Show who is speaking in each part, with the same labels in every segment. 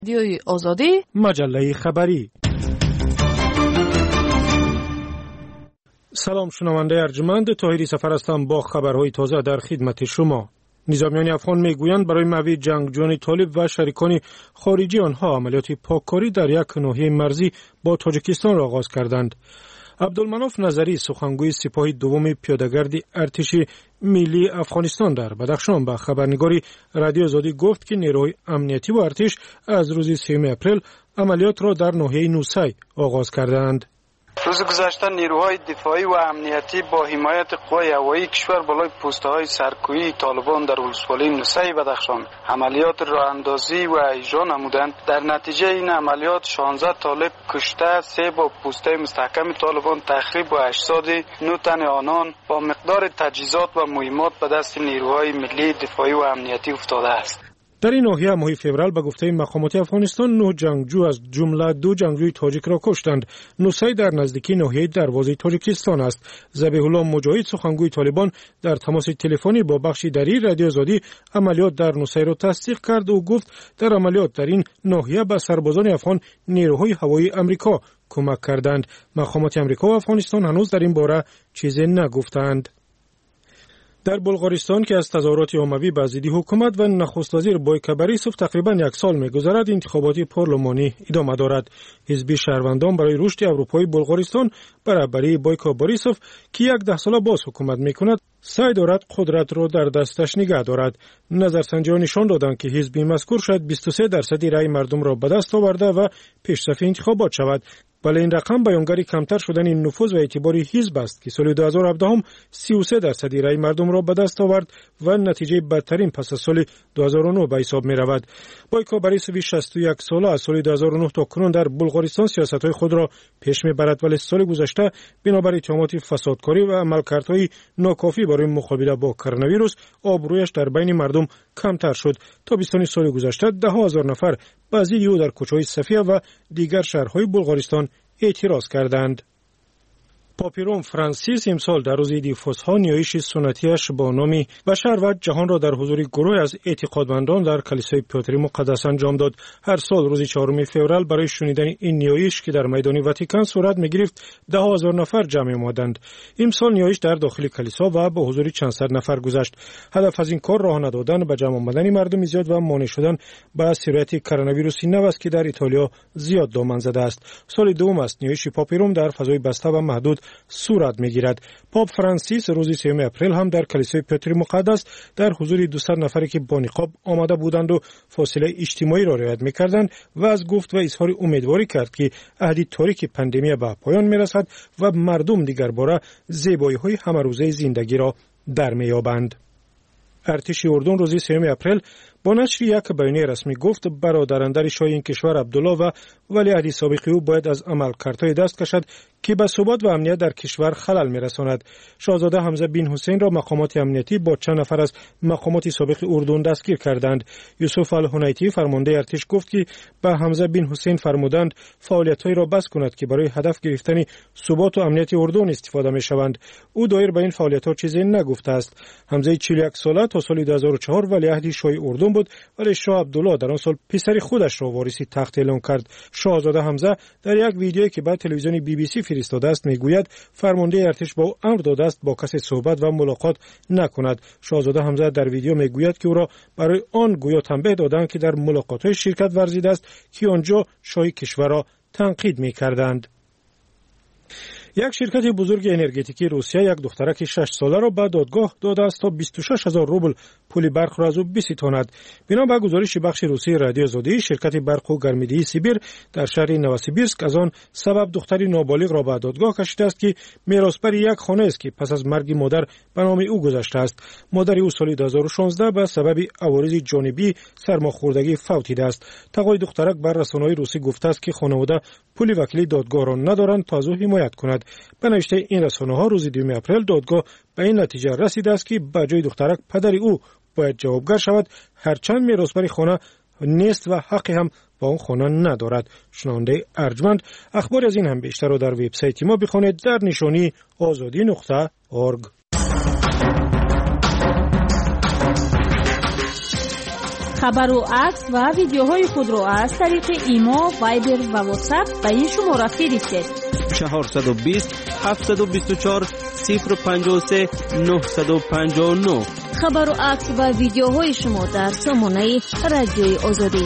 Speaker 1: رادیوی آزادی،
Speaker 2: مجله خبری. سلام شنونده ارجمند، طاهری سفر هستم با خبرهای تازه در خدمت شما. نظامیان افغان میگویند برای محو جنگجویان طالب و شریکان خارجی آنها عملیات پاککاری در یک ناحیه مرزی با تاجیکستان را آغاز کردند. عبدالمناف نظری سخنگوی سپاه دوم پیاده‌گرد ارتش ملی افغانستان در بدخشان به خبرنگاری رادیو آزادی گفت که نیروهای امنیتی و ارتش از روز 3 اپریل عملیات را در ناحیه نوسی آغاز کردند.
Speaker 3: روز گذشته نیروهای دفاعی و امنیتی با حمایت قوای هوایی کشور بالای پوسته‌های سرکوبی طالبان در ولسوالی نوسی بدخشان عملیات راه اندازی و اجرا نمودند. در نتیجه این عملیات 16 طالب کشته، 3 با پوسته مستحکم طالبان تخریب و اجساد 9 تن آنان با مقدار تجهیزات و مهمات به دست نیروهای ملی دفاعی و امنیتی افتاده است.
Speaker 2: در این ناحیه ماه فوریه به گفته مقامات افغانستان 9 جنگجو از جمله 2 جنگجوی تاجیک را کشتند. نوسی در نزدیکی ناحیه دروازه تاجیکستان است. ذبیح الله مجاهد سخنگوی طالبان در تماس تلفنی با بخش دری رادیو آزادی عملیات در نوسی را تصدیق کرد و گفت در عملیات در این ناحیه به سربازان افغان نیروهای هوایی امریکا کمک کردند. مقامات امریکا و افغانستان هنوز در این باره چیزی نگفتند. در بلغارستان که از تظاهرات عمومی به ضد حکومت و نخست وزیر بویکو بوریسوف تقریبا 1 سال می‌گذرد، انتخابات پارلمانی ادامه دارد. حزب شهروندان برای رشد اروپایی بلغارستان برابری بویکو بوریسوف که 10 ساله باز حکومت می‌کند سعی دارد قدرت را در دستش نگه دارد. نظرسنجی‌ها نشان دادند که حزب مذکور شاید 23% رای مردم را به دست آورده و پیشرفت انتخابات شود. ولی این رقم بیانگر کمتر شدن نفوذ و اعتبار حزب است که سال 2017 هم 33% رای مردم را به دست آورد و نتیجه بدترین پس از سال 2009 به حساب می رود. بویکو بوریسوف 61 ساله از سال 2009 تا کنون در بلغارستان سیاست‌های خود را پیش می‌برد، ولی سال گذشته بنابر اتهامات فسادکاری و عملکردهای ناکافی برای مقابله با کرونا ویروس آبرویش در بین مردم کمتر شد. تابستان سال گذشته 10,000 نفر بعضی او در کوچه‌های صفیه و دیگر شهرهای بلغارستان اعتراض کردند. پاپ روم فرانسیس امسال در روز عید فسح نیایش سنتیش با نام بشر و جهان را در حضور گروه از اعتقادمندان در کلیسای پیتر مقدس انجام داد. هر سال روز 4 فوریه برای شنیدن این نیایش که در میدان واتیکان صورت می‌گرفت 10,000 نفر جمع آمدند. امسال نیایش در داخل کلیسا و با حضور چند صد نفر گذشت. هدف از این کار راه ندادن به جمع آمدن مردم زیاد و مانع شدن با سرایت کرونا ویروس نو است که در ایتالیا زیاد دامن زده است. سال دوم است نیایش پاپ روم در فضای بسته و محدود صورت می‌گیرد. پاپ فرانسیس روز 3 اپریل هم در کلیسای پیتر مقدس در حضور 200 نفری که با نقاب آمده بودند و فاصله اجتماعی را رعایت می‌کردند و از گفت و اظهار امیدواری کرد که عهد تاریک پاندمی به پایان می‌رسد و مردم دیگر باره زیبایی‌های همه‌روزه زندگی را در می‌یابند. ارتش اردن روز 3 اپریل با نشر یک بیانیه رسمی گفت برادراندر شاه این کشور عبدالله و ولیعهد سابق او باید از عملکردهای دست کشد که به ثبات و امنیت در کشور خلل می‌رساند. شاهزاده حمزه بن حسین را مقامات امنیتی با چند نفر از مقامات سابق اردن دستگیر کردند. یوسف الهنیتی فرمانده ارتش گفت که به حمزه بن حسین فرمودند فعالیت‌هایی را بس کند که برای هدف گرفتن ثبات و امنیت اردن استفاده می‌شوند. او دایر به این فعالیت‌ها چیزی نگفته است. حمزه 41 ساله تا سال 2004 ولیعهد شاه اردن بود، ولی شاه عبدالله در آن سال پسر خودش را وارث تخت اعلام کرد. شاهزاده حمزه در یک ویدیویی که به تلویزیون BBC فرستاده است میگوید فرمانده ارتش با او امر داده است با کسی صحبت و ملاقات نکند. شاهزاده حمزه در ویدیو میگوید که او را برای آن گویا تنبیه دادند که در ملاقات‌های شرکت ورزیده است که آنجا شاه کشور را تنقید میکردند. یک شرکت بزرگ انرژتیکی روسیه یک دخترک 6 ساله را به دادگاه داده است تا 26,000 روبل پول برق را از او بستاند. بنا به گزارش بخش روسی رادیو آزادی، شرکت برق و گرمایدهی سیبیر در شهر نوسیبیرسک از آن سبب دختری نابالغ را به دادگاه کشیده است که میراثبر یک خانه است که پس از مرگ مادر به نام او گذشته است. مادر او سال 2016 به سبب عوارض جانبی سرماخوردگی فوت دیده است. تقاضای دخترک بر رسانه‌های روسی گفته است که خانواده پول وکیل دادگاه را ندارند تا از او حمایت کند. به نوشته این رسانه‌ها روز 2 اپریل دادگاه به این نتیجه رسیده است که به جای دخترک پدر او باید جوابگر شود، هرچند میراثبر خانه نیست و حقی هم با اون خانه ندارد. شنونده ارجمند، اخبار از این هم بیشتر را در وبسایت ما بخوانید در نشانی azadi.org.
Speaker 1: خبر و عکس و ویدیوهای خود را از طریق ایما، وایبر و واتساپ به این شماره فرستید:
Speaker 4: 420 724 053 959.
Speaker 1: خبر و عکس و ویدیوهای شما در سامانه رادیوی آزادی.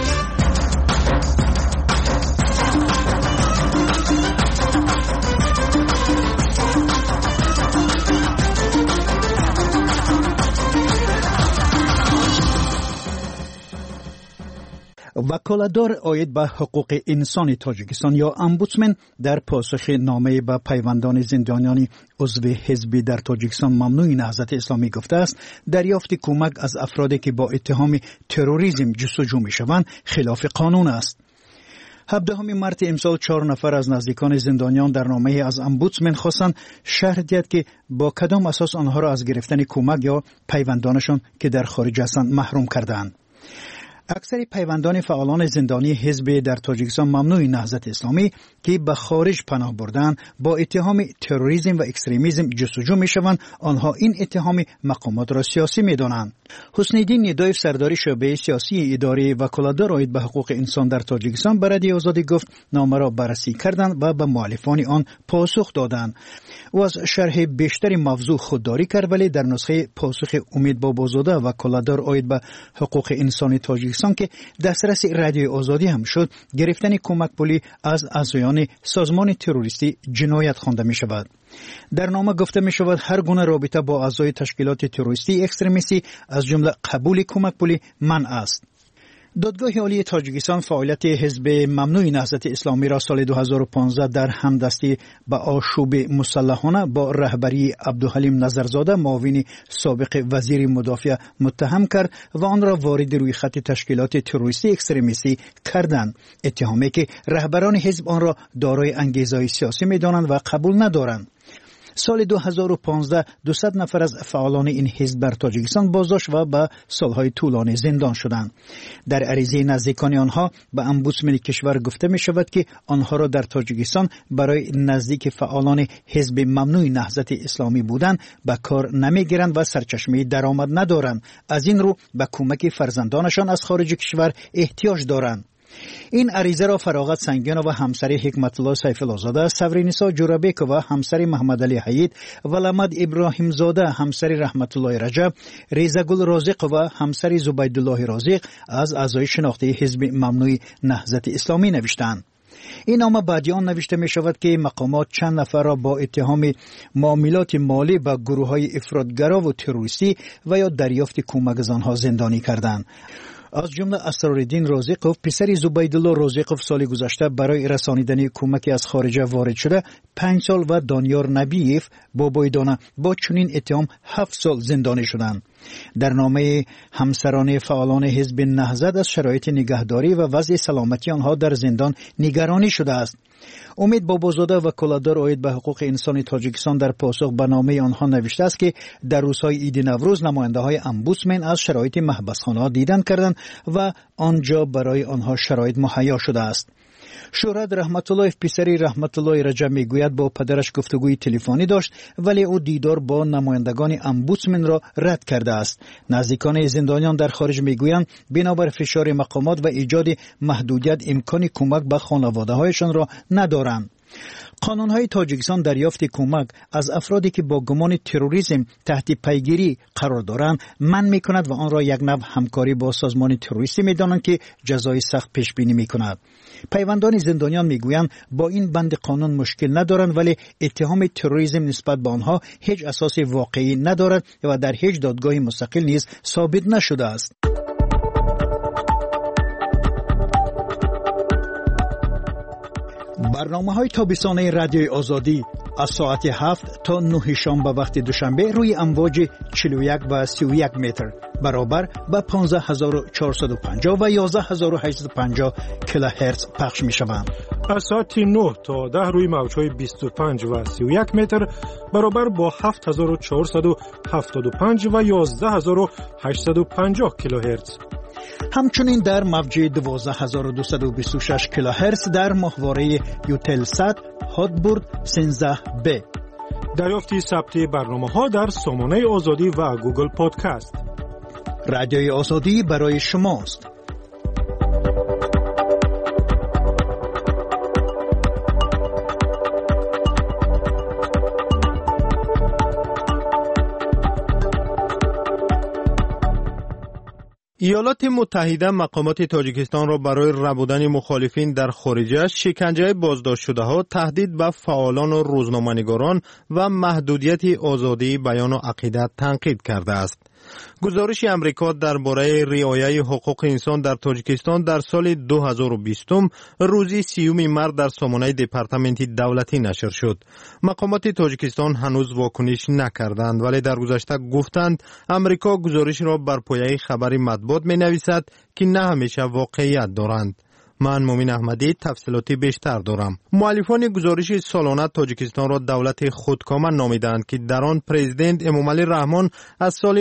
Speaker 5: وکالتدار عاید به حقوق انسان تاجیکستان یا امبودسمن در پاسخ نامه به پیوندان زندانیان عضو حزب در تاجیکستان ممنوع نهضت اسلامی گفته است دریافت کمک از افرادی که با اتهام تروریسم جستجو می‌شوند خلاف قانون است. 17 مارس امسال 4 نفر از نزدیکان زندانیان در نامه از امبودسمن خواستند شرح دهد که با کدام اساس آنها را از گرفتن کمک یا پیوندانشان که در خارج هستند محروم کردند. اکثر پیوندان فعالان زندانی حزب در تاجیکستان ممنوع نهضت اسلامی که به خارج پناه بردن با اتهام تروریسم و اکستریمیسم جستجو میشوند، آنها این اتهام مقامات را سیاسی میدانند. حسن الدین ندایف سرداری شعبه سیاسی اداره وکالتدار عاید به حقوق انسان در تاجیکستان به رادیو آزادی گفت نامه را بررسی کردند و به مؤلفان آن پاسخ دادند. او از شرح بیشتر موضوع خودداری کرد، ولی در نسخه پاسخ امید بابازاده وکالتدار عاید به حقوق انسان تاجیکستان که دسترس رادیو آزادی هم شد، گرفتن کمک پولی از اعضایان سازمان تروریستی جنایت خوانده می شود. در نامه گفته می شود هر گونه رابطه با اعضای تشکیلات تروریستی اکستریمیستی از جمله قبول کمک پولی منع است. دادگاه عالی تاجیکستان فعالیت حزب ممنوع نهضت اسلامی را سال 2015 در همدستی با آشوب مسلحانه با رهبری عبدالحلیم نظرزاده معاون سابق وزیر مدافع متهم کرد و آن را وارد روی خط تشکیلات تروریستی اکستریمیستی کردند، اتهامی که رهبران حزب آن را دارای انگیزه سیاسی می‌دانند و قبول ندارند. سال 2015 200 نفر از فعالان این حزب در تاجیکستان بازداشت و به سالهای طولانی زندان شدند. در عریضه نزدیکان آنها به امبودسمن کشور گفته می شود که آنها را در تاجیکستان برای نزدیک فعالان حزب ممنوع نهضت اسلامی بودن به کار نمی گیرند و سرچشمه درآمد ندارند. از این رو به کمک فرزندانشان از خارج کشور احتیاج دارند. این عریضه را فراغت سنگیان و همسر حکمت الله سیف الله زاده، سورینیسا جورابیک و همسر محمد علی حید، ولامد ابراهیم زاده همسر رحمت الله رجب، ریزگل رازق و همسر زبیدالله رازق از اعضای شناخته حزب ممنوع نهضت اسلامی نوشتند. این نامه بعدی آن نوشته می شود که مقامات چند نفر را با اتهام معاملات مالی با گروه های افراطگرا و تروریستی و یا دریافت کمک از آنها زندانی کردند. از جمله اسرارالدین رازقوف پسر زبیدالله رازقوف سال گذشته برای رسانیدن کمک از خارج وارد شده 5 سال و دانیار نبییف بابای دانه با چنین اتهام 7 سال زندانی شدند. در نامه همسران فعالان حزب نهضت از شرایط نگهداری و وضع سلامتی آنها در زندان نگرانی شده است. امید بابازاده وکالتدار عاید به حقوق انسان تاجیکستان در پاسخ به نامه آنها نوشته است که در روزهای عید نوروز نماینده های امبودسمن از شرایط محبسخانه دیدن کردند و آنجا برای آنها شرایط مهیا شده است. شورت رحمت الله پسری رحمت الله رجب میگوید با پدرش گفتگوی تلفنی داشت ولی او دیدار با نمایندگان امبودسمن را رد کرده است. نزدیکان زندانیان در خارج میگویند بنابر فشار مقامات و ایجاد محدودیت امکان کمک به خانواده‌هایشان را ندارند. قانون‌های تاجیکستان دریافت کمک از افرادی که با گمان تروریسم تحت پیگیری قرار دارند منع می‌کند و آن را یک نوع همکاری با سازمان تروریستی می‌دانند که جزای سخت پیش بینی می‌کند. پیوندان زندانیان می‌گویند با این بند قانون مشکل ندارند ولی اتهام تروریسم نسبت به آنها هیچ اساس واقعی ندارد و در هیچ دادگاه مستقل نیز ثابت نشده است. برنامه‌های تابستانه رادیوی آزادی از ساعت 7 تا 9 شنبه وقت دوشنبه روی امواج 41 و 31 متر برابر با 15450 و 11850 کیلوهرتز پخش می‌شوند.
Speaker 2: از ساعت 9 تا 10 روی موج‌های 25 و 31 متر برابر با 7475 و 11850 کیلوهرتز.
Speaker 5: همچنین در موج 12226 کیلوهرتز در ماهواره یوتلسات هاتبورد 13B.
Speaker 2: دریافت ثبت برنامه‌ها در سامانه آزادی و گوگل پادکست.
Speaker 5: رادیوی آزادی برای شماست.
Speaker 6: ایالات متحده مقامات تاجیکستان را برای ربودن مخالفین در خارجش، شکنجه بازداشت شده ها، تهدید به فعالان و روزنامه‌نگاران و محدودیت آزادی بیان و عقیدت تنقید کرده است. گزارش امریکا درباره رعایت حقوق انسان در تاجیکستان در سال 2020 روز 30 مارس در سامانه دپارتمنت دولتی نشر شد. مقامات تاجیکستان هنوز واکنش نکردند، ولی در گذشته گفتند امریکا گزارش را بر پایه خبر مطبوعات می‌نویسد که نه همیشه واقعیت دارند. من مومن احمدی تفصیلاتی بیشتر دارم. مؤلفان گزارش سالانه تاجیکستان را دولت خودکامه نامیدند که در آن پرزیدنت امامعلی رحمان از سال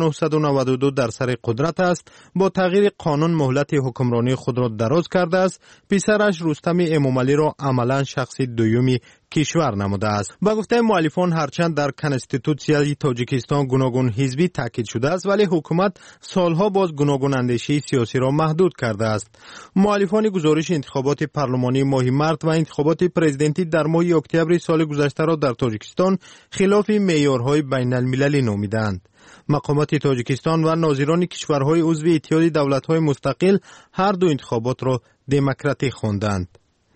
Speaker 6: 1992 در سر قدرت است. با تغییر قانون مهلت حکمرانی خود را دراز کرده است. پسرش رستم امامعلی را عملا شخص دومی کشور نموده است. با گفته مؤلفان هرچند در کنستیتوسیای تاجیکستان گوناگون حزبی تاکید شده است، ولی حکومت سالها باز گوناگون اندیشه سیاسی را محدود کرده است. مؤلفان گزارش انتخابات پارلمانی ماه مارس و انتخابات پرزیدنتی در ماه اکتبر سال گذشته را در تاجیکستان خلاف معیارهای بین المللی نامیدند. مقامات تاجیکستان و ناظران کشورهای عضو اتحاد دولت‌های مستقل هر دو انتخابات را دموکراتیک خواندند.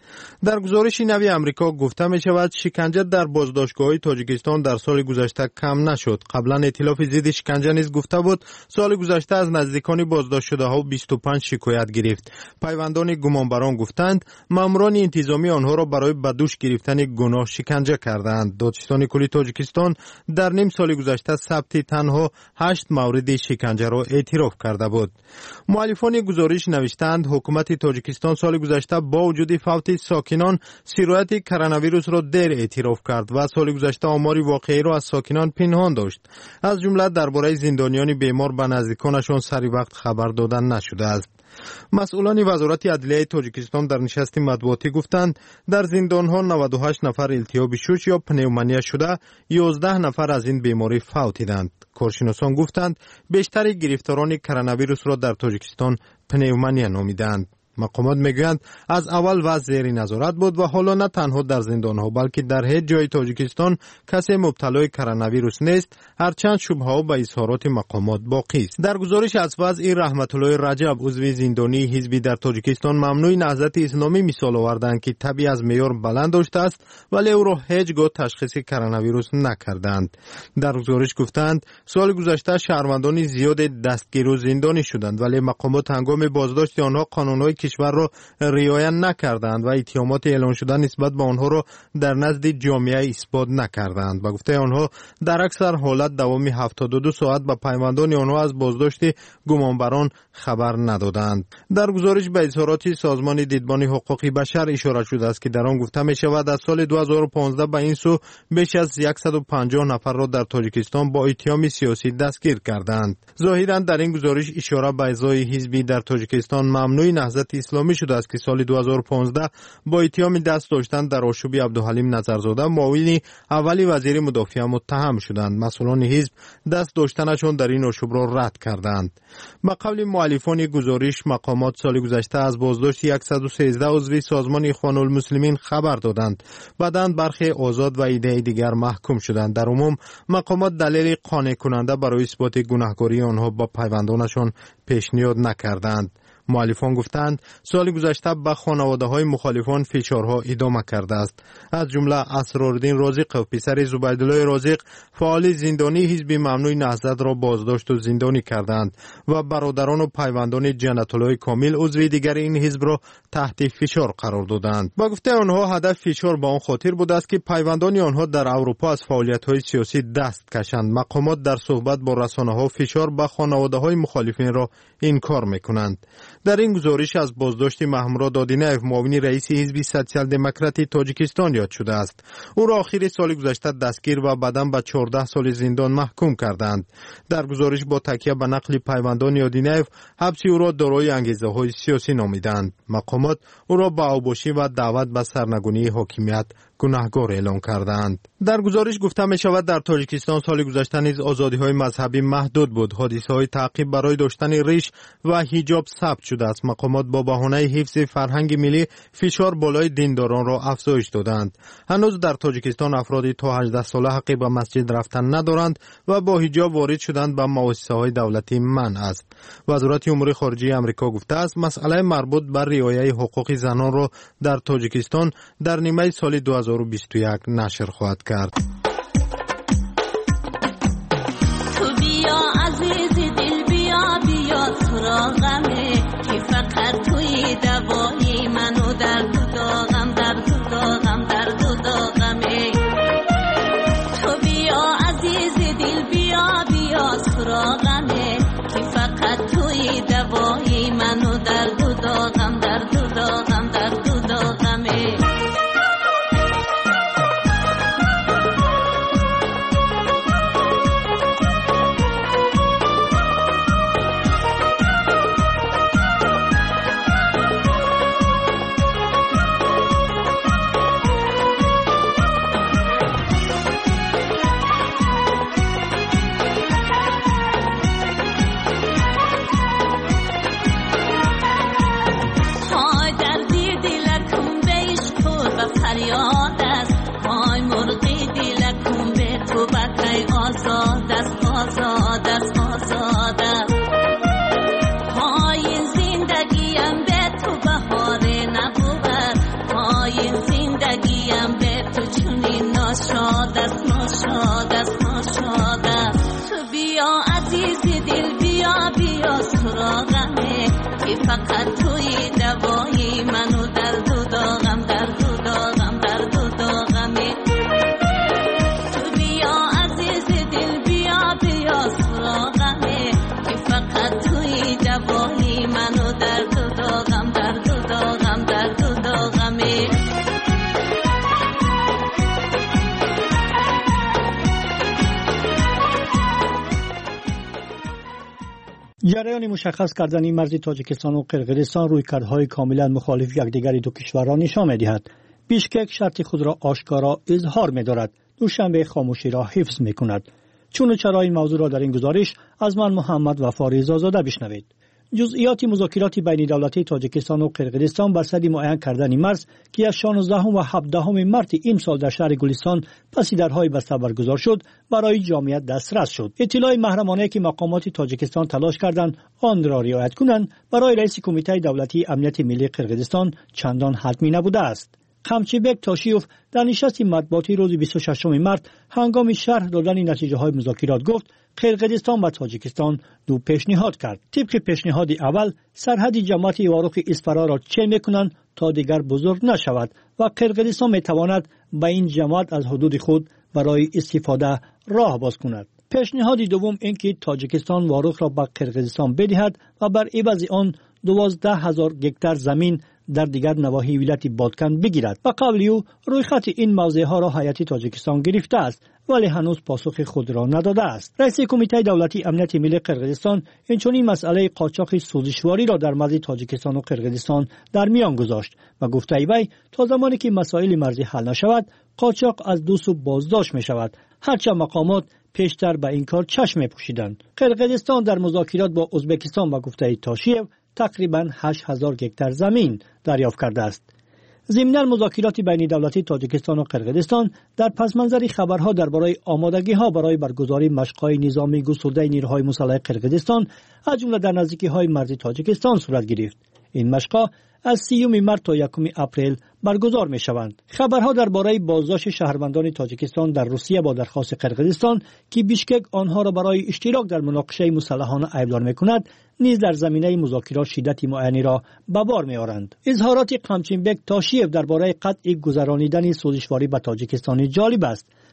Speaker 6: در گزارش نوی امریکا گفته می شود شکنجه در بازداشتگاه تاجیکستان در سال گذشته کم نشد. قبلا ائتلاف ضد شکنجه نیز گفته بود سال گذشته از نزدیکان بازداشت شده ها 25 شکایت گرفت. پیوندان گمانبران گفتند ماموران انتظامی آنها را برای به دوش گرفتن گناه شکنجه کردند. دادستان کلی تاجیکستان در نیم سال گذشته ثبت تنها 8 مورد شکنجه را اعتراف کرده بود. مؤلفان گزارش نوشتند حکومت تاجیکستان سال گذشته با وجود فوت ساکنان سرایت کرونا ویروس را دیر اعتراف کرد و سال گذشته آمار واقعی را از ساکنان پنهان داشت. از جمله درباره زندانیان بیمار به نزدیکانشان سری وقت خبر دادن نشده است. مسئولان وزارت عدلیه تاجیکستان در نشست مطبوعاتی گفتند در زندانها 98 نفر التهاب شوش یا پنومونیا شده، 11 نفر از این بیماری فوت دیدند. کارشناسان گفتند بیشتر گرفتاران کرونا ویروس را در تاجیکستان پنومونیا نامیدند. مقامات میگویند از اول وضع زیر نظارت بود و حالا نه تنها در زندانها بلکه در هیچ جای تاجیکستان کسی مبتلای کرونا ویروس نیست، هرچند شبهه به اظهارات مقامات باقی است. در گزارش از وضع رحمت الله رجب عضو زندانی حزبی در تاجیکستان ممنوع نهضت اسلامی مثال آوردند که طبیعی از معیار بلند داشته است ولی او را هیچگاه تشخیص کرونا ویروس نکردند. در گزارش گفتند سال گذشته شهروندان زیاد دستگیر و زندانی شدند ولی مقامات هنگام بازداشت آنها قانونهای کشور را رعایت نکردند و اتهامات اعلام شده نسبت به آنها را در نزد جامعه اثبات نکردند. با گفته آنها در اکثر حالت دوام 72 ساعت به پیوندان آنها از بازداشت گمانبران خبر ندادند. در گزارش به اظهارات سازمان دیدبان حقوق بشر اشاره شده است که در آن گفته می شود از سال 2015 به این سو بیش از 150 نفر را در تاجیکستان با اتهام سیاسی دستگیر کردند. ظاهرا در این گزارش اشاره به اعضای حزبی در تاجیکستان ممنوع نهضت اسلامی شده است که سال 2015 با اتهام دست داشتن در آشوب عبدالحلیم نظرزاده معاون اولی وزیر مدافع متهم شدند. مسئولان حزب دست داشتنشان در این آشوب را رد کردند. به قول مؤلفان گزارش مقامات سال گذشته از بازداشت 113 عضو سازمان اخوان المسلمین خبر دادند. بعداً برخی آزاد و عده دیگر محکوم شدند. در عموم مقامات دلیل قانع کننده برای اثبات گناهکاری آنها با پیوندانشان پیشنهاد نکردند. مؤلفان گفتند سال گذشته به خانواده‌های مخالفان فشارها ادامه کرده است. از جمله اسرارالدین رازق و پسر زبیدالله رازق فعال زندانی حزب ممنوع نهضت را بازداشت و زندانی کردند و برادران و پیوندان جنت الله کامل عضو دیگر این حزب را تحت فشار قرار دادند. با گفته آنها هدف فشار به آن خاطر بوده است که پیوندان آنها در اروپا از فعالیت‌های سیاسی دست کشند. مقامات در صحبت با رسانه‌ها فشار به خانواده‌های مخالفین را انکار می‌کنند. در این گزارش از بازداشت محمود دادینیف معاون رئیس حزب سوسیال دموکراتی تاجیکستان یاد شده است. او را آخر سال گذشته دستگیر و بعداً به 14 سال زندان محکوم کردند. در گزارش با تکیه به نقل پیوندان دادینیف حبس او را دارای انگیزه‌های سیاسی نامیدند. مقامات او را به اوباشی و دعوت به سرنگونی حاکمیت گناهکار اعلام کردند. در گزارش گفته می شود در تاجیکستان سال گذشته نیز آزادی‌های مذهبی محدود بود. حادثه‌های تعقیب برای داشتن ریش و حجاب ثبت شده است. مقامات با بهانه حفظ فرهنگ ملی فشار بالای دینداران را افزایش دادند. هنوز در تاجیکستان افرادی تا 18 ساله حق به مسجد رفتن ندارند و با حجاب وارد شدن به مؤسسه‌های دولتی منع است. وزارت امور خارجه آمریکا گفته است مسئله مربوط به رعایت حقوق زنان را در تاجیکستان در نیمه سال 2021 نشر خواهد کرد.
Speaker 7: تو بیا عزیز دل بیا بیا سراغمه که فقط توی دوایی منو در داغم در داغم در داغمه. تو بیا عزیز دل بیا بیا سراغمه که فقط توی دوایی منو در داغم در داغم در داغمه. فقط توی دوایی منو در داغم در داغم در داغمه. تو بیا عزیز دل بیا بیا سراغمه که فقط توی دوایی منو در داغم در داغم در داغمه.
Speaker 5: جریان مشخص کردن مرز تاجیکستان و قرقیزستان رویکردهای کاملا مخالف یکدیگر دو کشور را نشان می‌دهد. بیشکک شرط خود را آشکارا اظهار می‌دارد. دوشنبه خاموشی را حفظ می‌کند. چون و چرا این موضوع را در این گزارش از من محمد وفا رضازاده بشنوید. جزئیات مذاکرات بین دولتی تاجیکستان و قرقیزستان بر صد معین کردن مرز که از 16 و 17 مارس این سال در شهر گلستان پس درهای بسته برگزار شد برای جامعیت دسترس شد. اطلاع محرمانه که مقامات تاجیکستان تلاش کردند آن را رعایت کنند برای رئیس کمیته دولتی امنیت ملی قرقیزستان چندان حتمی نبوده است. قمچیبک تاشیوف در نشست مطبوعاتی روز 26 مارس هنگام شرح دادن نتیجه های مذاکرات گفت قرقیزستان و تاجیکستان دو پیشنهاد کرد. طبق پیشنهاد اول سرحد جماعت واروق اسفرا را چه میکنند تا دیگر بزرگ نشود و قرقیزستان میتواند به این جماعت از حدود خود برای استفاده راه باز کند. پیشنهاد دوم اینکه تاجیکستان واروق را به قرقیزستان بدهد و بر عوض آن 12,000 هکتار زمین در دیگر نواحی ولایت بادکن بگیرد. به قول او رویخط این موضوع ها را هیئت تاجیکستان گرفته است ولی هنوز پاسخ خود را نداده است. رئیس کمیته دولتی امنیت ملی قرقیزستان این مسئله قاچاق سوزشواری را در مرز تاجیکستان و قرقیزستان در میان گذاشت و گفته وی تا زمانی که مسائل مرزی حل نشود قاچاق از دو سو بازداشت می شود. هرچند مقامات پیشتر به این کار چشم می‌پوشیدند. قرقیزستان در مذاکرات با ازبکستان و گفته تاشیف تقریباً 8,000 هکتار زمین دریافت کرده است. ضمن مذاکرات بین دولتی تاجیکستان و قرقیزستان در پس منظر خبرها درباره آمادگی‌ها برای برگزاری مشق‌های نظامی گسترده نیروهای مسلح قرقیزستان از جمله در نزدیکی‌های مرز تاجیکستان صورت گرفت. این مشق‌ها از 30 مارس تا 1 اپریل برگزار می شوند. خبرها درباره بازداشت شهروندان تاجیکستان در روسیه با درخواست قرقیزستان که بیشکک آنها را برای اشتراک در مناقشه مسلحانه ایبدار می کند نیز در زمینه مذاکرات شدت معینی را به بار می آورند. اظهارات قمچینبک تاشیف درباره قطع گذرانیدن سوزشواری به تاجیکستان جالب است.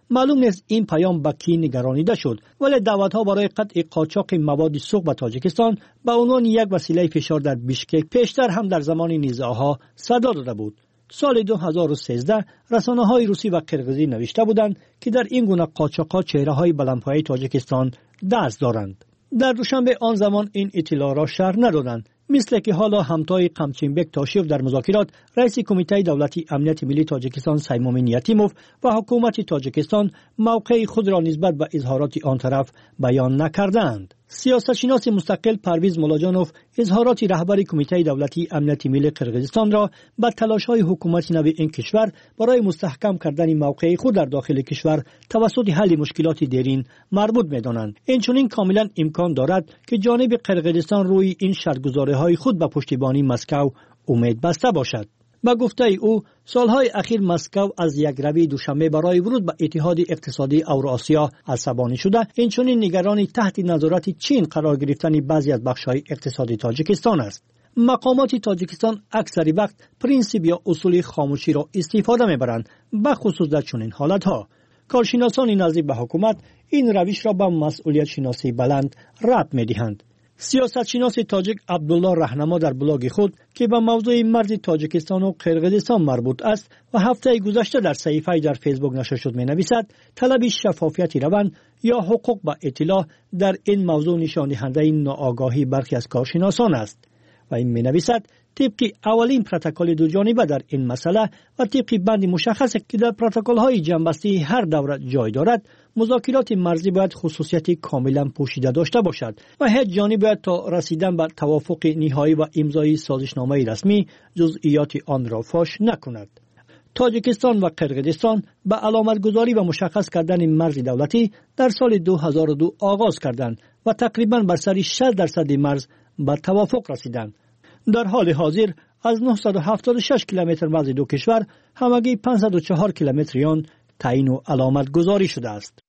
Speaker 8: معلوم نیست این پیام به کی نگرانیده شد، ولی دعوت‌ها برای قطع قاچاق مواد سوخت به تاجیکستان به عنوان یک وسیله فشار در بیشکک پیشتر هم در زمان نزاع‌ها صدا داده بود. سال 2013 رسانه‌های روسی و قرقیزی نوشته بودند که در این گونه قاچاق‌ها چهره‌های بلندپایه تاجیکستان دست دارند. در دوشنبه آن زمان این اطلاع را شرح ندادند، مثل که حالا همتای قمچینبک تاشیف در مذاکرات رئیس کمیته دولتی امنیت ملی تاجیکستان سیمومین یتیموف و حکومت تاجیکستان موقع خود را نسبت به اظهارات آن طرف بیان نکردند. سیاستشناس مستقل پرویز مولاجانوف اظهارات رهبر کمیته دولتی امنیت ملی قرقیزستان را به تلاش‌های حکومت نو این کشور برای مستحکم کردن موقع خود در داخل کشور توسط حل مشکلات دیرین مربوط می‌دانند. اینچنین کاملا امکان دارد که جانب قرقیزستان روی این شرط‌گذاری‌های خود به پشتیبانی مسکو امید بسته باشد. با گفته او سالهای اخیر مسکو از یک روی دوشنبه برای ورود به اتحاد اقتصادی اوراسیا عصبانی شده، اینچنین نگران تحت نظارت چین قرار گرفتن بعضی از بخش‌های اقتصادی تاجیکستان است. مقامات تاجیکستان اکثر وقت پرینسیپ یا اصول خاموشی را استفاده می‌برند، به خصوص در چنین حالت‌ها. کارشناسان نزدیک به حکومت این روش را با مسئولیت شناسی بلند ربط می‌دهند. سیاستشناس تاجیک عبدالله رهنما در بلاگ خود که به موضوع مرز تاجیکستان و قرقیزستان مربوط است و هفته گذشته در صحیفه در فیسبوک نشر شد می‌نویسد طلب شفافیت روند یا حقوق به اطلاع در این موضوع نشان دهنده ناآگاهی برخی از کارشناسان است و این می‌نویسد طبق اولین پروتکل دو جانبه در این مسئله و طبق بند مشخصی که در پروتکل‌های جنبسته هر دوره جای دارد، مذاکرات مرزی باید خصوصیت کاملا پوشیده داشته باشد و هیچ جانب باید تا رسیدن به توافق نهایی و امضای سازشنامه رسمی جزئیات آن را فاش نکند. تاجیکستان و قرقیزستان به علامتگذاری و مشخص کردن مرز دولتی در سال 2002 آغاز کردند و تقریبا بر سر 60% مرز به توافق رسیدند. در حال حاضر از 976 کیلومتر مرز دو کشور همگی 504 کیلومتر آن تعیین و علامت گذاری شده است.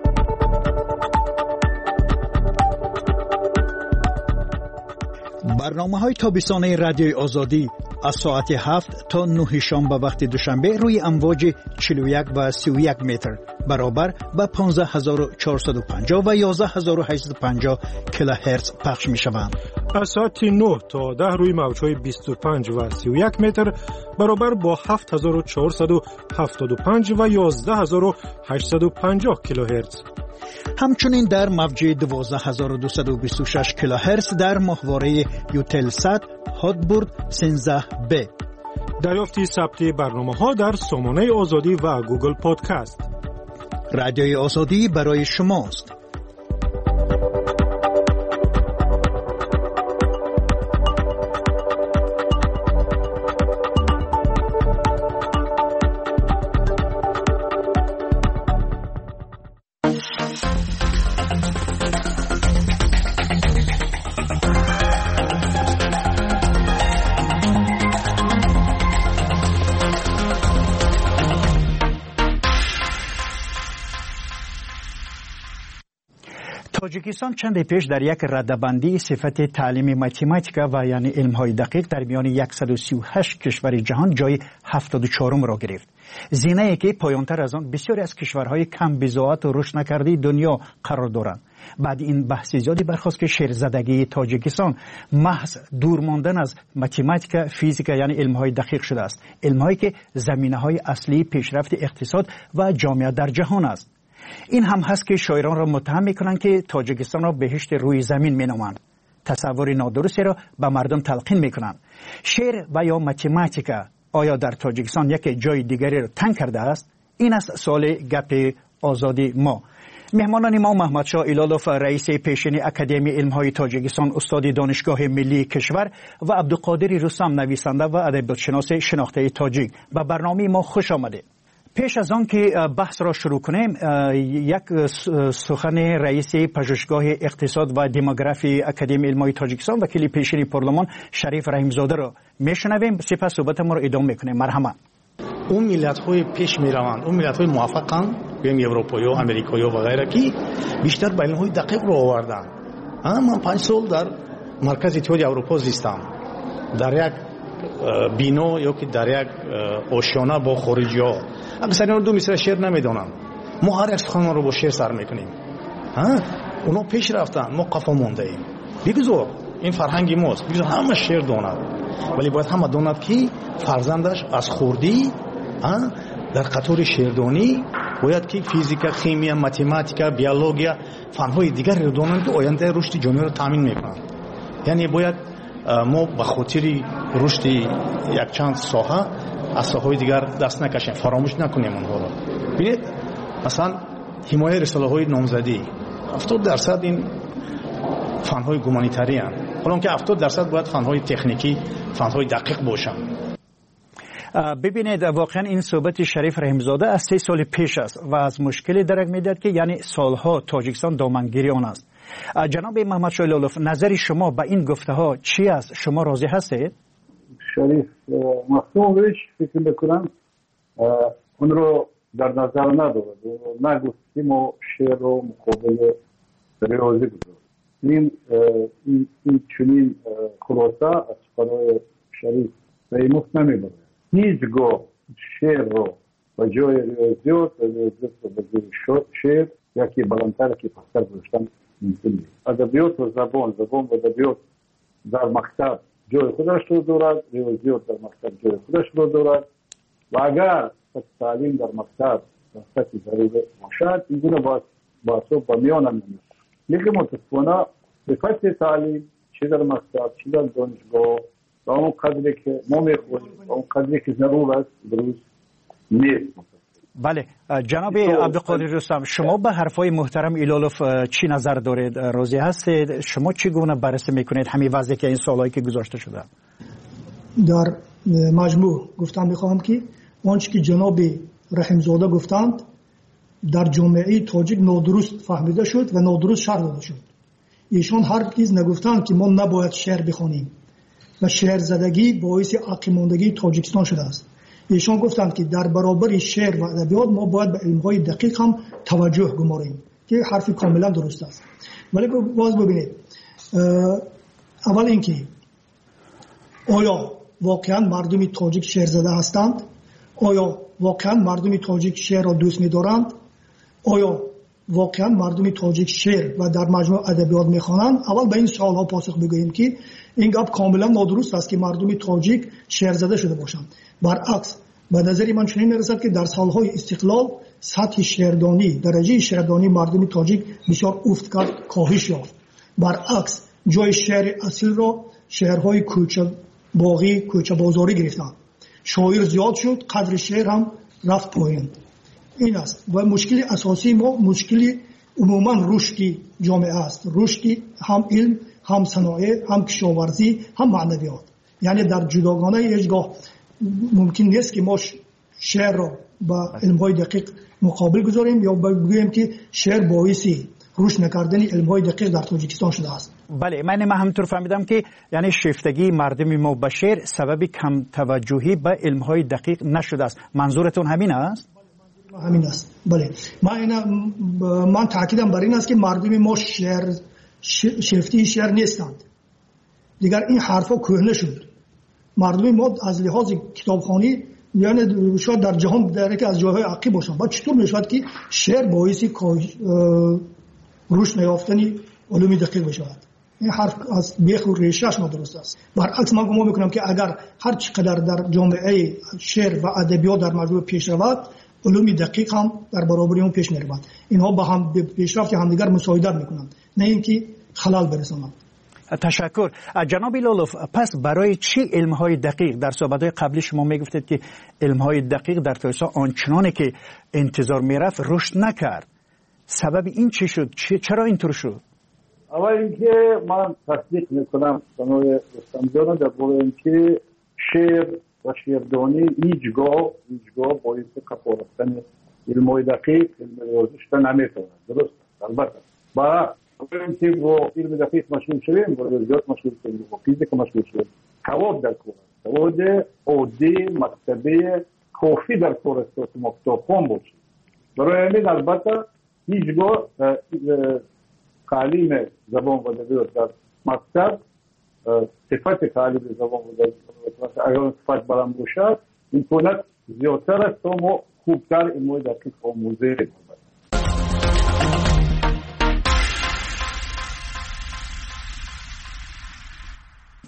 Speaker 5: برنامه‌های تابستانه رادیوی آزادی از ساعت 7 تا 9 شام به وقت دوشنبه روی امواج 41 و 31 متر برابر با 15450 و 11850 کیلوهرتز پخش می شوند.
Speaker 2: از ساعت 9 تا 10 روی موج‌های 25 و 31 متر برابر با 7475 و 11850 کیلوهرتز.
Speaker 5: همچنین در موج 12226 کیلوهرتز در ماهواره یوتلسات هاتبورد 13B.
Speaker 2: دریافت ثبت برنامه‌ها در سامانه آزادی و گوگل پادکست.
Speaker 5: رادیوی آزادی برای شماست. تاجیکستان چند پیش در یک رده‌بندی صفت تعلیم متماتیکا و یعنی علم‌های دقیق در میان 138 کشور جهان جای 74 را گرفت. زینه‌ای که پایان‌تر از آن بسیاری از کشورهای کم بضاعت و رشد نکرده دنیا قرار دارند. بعد این بحث زیادی برخاست که شیرزدگی تاجیکستان محض دور ماندن از متماتیکا، فیزیکا یعنی علم‌های دقیق شده است. علم‌هایی که زمینه‌های اصلی پیشرفت اقتصاد و جامعه در جهان است. این هم هست که شاعران را متهم میکنند که تاجیکستان را بهشت روی زمین مینامند. تصور نادرستی را به مردم تلقین میکنند. شعر و یا متماتیکا آیا در تاجیکستان یک جای دیگری را تنگ کرده است؟ این است سوال گپ آزادی ما. مهمانان ما محمد شاه ایلالوف رئیس پیشین اکادمی علم‌های تاجیکستان استاد دانشگاه ملی کشور و عبدالقادر رستم نویسنده و ادبیات‌شناس شناخته تاجیک. به برنامه ما خوش آمدید. پیش از آن که بحث را شروع کنیم یک سخن رئیس پژوهشگاه اقتصاد و دموگرافی اکادمی علم‌های تاجیکستان وکیل پیشین پارلمان شریف رحیمزاده را میشنویم، سپس صحبتمان را ادامه میکنیم. مرحبا.
Speaker 9: اون ملت‌های پیش میروند، اون ملت‌های موفقن، بیم اروپایی و امریکایی و غیره که بیشتر به علم‌های دقیق رو آوردن. من 5 سال در مرکز اتحاد اروپا زیستم، در یک بینو یا که در یک آشیانه با خارجی‌ها. اکثریت دو مثل شعر نمیدونن. ما هر یک سخن رو با شعر سر میکنیم. اونا پیش رفتن، ما قفا مونده ایم. بگذار این فرهنگ ماست، بگذار همه شعر داند، ولی باید همه داند که فرزندش از خوردی در قطار شعردانی باید که فیزیک، شیمی، متماتیک، بیولوژی، فنهای دیگر رو دانند که آینده رشد جامعه رو تامین میکنند. یعنی باید ما به خاطر رشد یک چند ساحه از ساحه‌های دیگر دست نکشیم، فراموش نکنیم اونها رو. ببینید مثلا حمایت رساله‌های نامزدی 70% این فنهای گومانیتاری هستند، حالا که 70% باید فنهای تکنیکی، فنهای دقیق باشند.
Speaker 5: ببینید واقعا این صحبت شریف رحیمزاده از 3 سال پیش است و از مشکلی درک میدهد که یعنی سالها تاجیکستان دامنگیری آن است. جناب محمد شایلولوف، نظر شما به این گفته ها چی است؟ شما راضی هستید؟
Speaker 10: شریف مخصوصش فکر میکنم اون رو در نظر ندارد، نگفتیم و شعر رو مقابل ریاضی بذاریم. این چنین خلاصه از برای شریف ریموس نمیبره. هیچگاه شعر رو به جای ریاضیات و ریاضیات رو به جای شعر یکی بلندتر که پستر گذاشتن ممکن نیست. ادبیات و زبان و ادبیات در مکتب جای خودش رو دارد، ریاضیات در مکتب جای خودش رو دارد و اگر تعلیم در مکتب در ضروری باشد این گونه بحثا به میان نمیاد. لیکن متاسفانه صفت تعلیم چه در مکتب چه در دانشگاه و اون قدری که ما میخواییم و اون قدری که ضرور است درست نیست.
Speaker 5: بله جناب عبدالقادر رستم، شما به حرفای محترم ایلولوف چی نظر دارید؟ راضی هستید؟ شما چگونه بررسی میکنید همین وضعی که این سالهایی که گذاشته شده؟
Speaker 11: در مجموع گفتم میخواهم که آنچه که جناب رحیمزاده گفتند در جامعه تاجیک نادرست فهمیده شد و نادرست شرح داده شد. ایشان هرگز نگفتند که ما نباید شعر بخوانیم و شعر زدگی باعث عقیماندگی تاجیکستان شده است. ایشان گفتند که در برابر شعر و ادبیات ما باید به علمهای دقیق هم توجه گماریم که حرف کاملا درست است. ولی باز ببینید، اول اینکه آیا واقعا مردم تاجیک شعر زده هستند؟ آیا واقعا مردم تاجیک شعر را دوست می‌دارند؟ آیا واقعا مردم تاجیک شعر و در مجموع ادبیات می‌خوانند؟ اول به این سوال‌ها پاسخ بگوییم که این گپ کاملا نادرست است که مردم تاجیک شعر زده شده باشند. برعکس به نظر من چنین می‌رسد که در سالهای استقلال سطح شعردانی، درجه شعردانی مردم تاجیک بسیار افت کرد، کاهش یافت. برعکس جای شعر اصیل را شعرهای کوچه باغی، کوچه بازاری گرفتند. شاعر زیاد شد، قدر شعر هم رفت پایین. این است و مشکل اساسی ما مشکل عموما رشد جامعه است. رشد هم علم، هم صنایع، هم کشاورزی، هم معنویات. یعنی در جداگانه هیچگاه ممکن نیست که ما شعر را با علم‌های دقیق مقابل گذاریم یا بگوییم که شعر باعث رشد نکردن علم‌های دقیق در تاجیکستان شده است.
Speaker 5: بله، من همینطور فهمیدم که یعنی شیفتگی مردم ما به شعر سبب کم توجهی به علم‌های دقیق نشده است. منظورتون همین است؟
Speaker 11: همین است. بله، من تاکیدم بر این است که مردم ما شیفته شعر نیستند. دیگر این حرفا کهنه شد. مردم ما از لحاظ کتابخوانی یعنی شاید در جهان در یک از جاهای عقیب باشند. بعد چطور میشود که شعر باعث رشد نیافتنی علوم دقیق بشود؟ این حرف از بیخ و ریشه‌اش نادرست است. برعکس من گمان میکنم که اگر هر چقدر در جامعه شعر و ادبیات در مجموع پیش رود، علوم دقیق هم در برابر اون پیش میرود. اینها با هم پیشرفت همدیگر مساعدت میکنند، نه اینکه خلل برسانند.
Speaker 5: تشکر. جناب ایلولوف، پس برای چی علم‌های دقیق در صحبت‌های قبلی شما میگفتید که علم‌های دقیق در تاریخ آنچنانی که انتظار میرفت رشد نکرد؟ سبب این چی شد؟ چرا اینطور شد؟
Speaker 10: اول اینکه من تصدیق میکنم سنوی رستمزاده در باره اینکه شعر و شعردانی هیچگاه باعث کفارستن علم‌های دقیق علم ریاضی شدن نمیتواند. درست؟ البته برای اینکه با علم دقیق مشغول شویم، با ریاضیات مشغول شویم، با فیزیک مشغول شویم، سواد در کار است. سواد عادی مکتبی کافی در کار است که ما کتابخوان باشیم. برای همین البته هیچگاه تعلیم زبان و ادبیات در مکتب صفت تعلیم زبان و ادبیات اگر صفت بلند باشد امکانات زیادتر است تا ما خوبتر علم‌های دقیق آموزش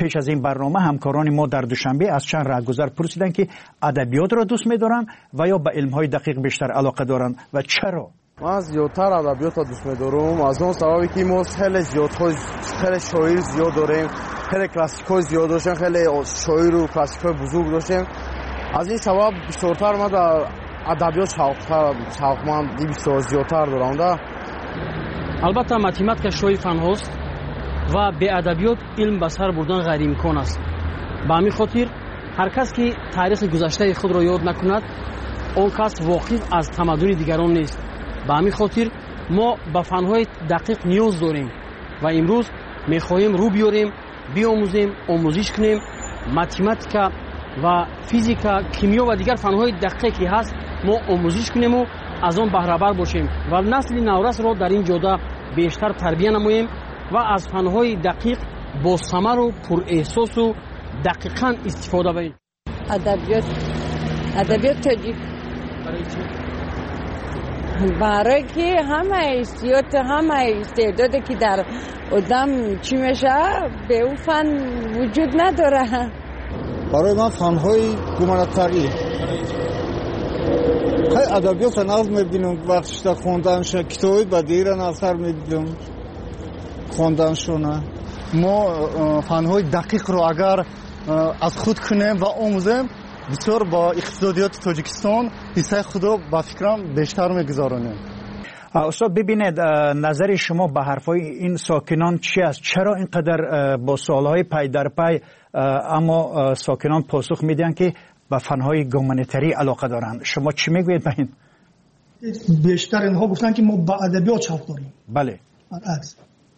Speaker 5: پیش از این برنامه همکاران ما در دوشنبه از چند راهگذر پرسیدند که ادبیات را دوست می‌دارند و یا به علم‌های دقیق بیشتر علاقه دارند و چرا؟
Speaker 12: من زیادتر ادبیات را دوست می‌دارم از اون سببی که ما خیلی شاعر زیاد داریم، خیلی کلاسیک‌های زیاد داشتیم، خیلی شاعر و کلاسیک‌های بزرگ داشتیم. از این سبب بیشتر من در ادبیات شوقمند بیشتر زیادتر دارم.
Speaker 13: البته ماتماتیک شوی فن هاست و به ادبیات علم به سر بردن غیر امکان است. به همین خاطر هر کس که تاریخ گذشته خود را یاد نکند آن کس واقف از تمدن دیگران نیست. به همین خاطر ما به فن‌های دقیق نیاز داریم و امروز می‌خواهیم رو بیاریم، بیاموزیم، آموزش کنیم. ماتماتیک و فیزیک، کیمیا و دیگر فن‌های دقیقی هست ما آموزش کنیم و از آن بهره بر باشیم و نسل نورس را در این جاده بیشتر تربیت نماییم و از فن‌های دقیق با ثمر و پر احساس و دقیقاً استفاده کنیم.
Speaker 14: ادبیات تاجیک برای که همه استعدادی که در آدم چی میشه به اون فن وجود نداره.
Speaker 15: برای من فن‌های گمانتاری خیلی ادبیات نظم می‌بینم وقتش در خوندنش کتابی بدیعی را نظر می‌دیدم خوندنشونه. ما فن‌های دقیق رو اگر از خود کنیم و آموزیم بسیار با اقتصادیات تاجیکستان حصه خدا با فکرم بیشتر می‌گذارونیم.
Speaker 5: استاد ببینید نظر شما به حرفای این ساکنان چی است؟ چرا اینقدر با سوالهای پی در پی اما ساکنان پاسخ میدن که به فن‌های گومانیتری علاقه دارند؟ شما چی میگویید به این؟
Speaker 11: بیشتر اینها گفتن که ما به ادبیات شوق داریم.
Speaker 5: بله.
Speaker 11: برعکس.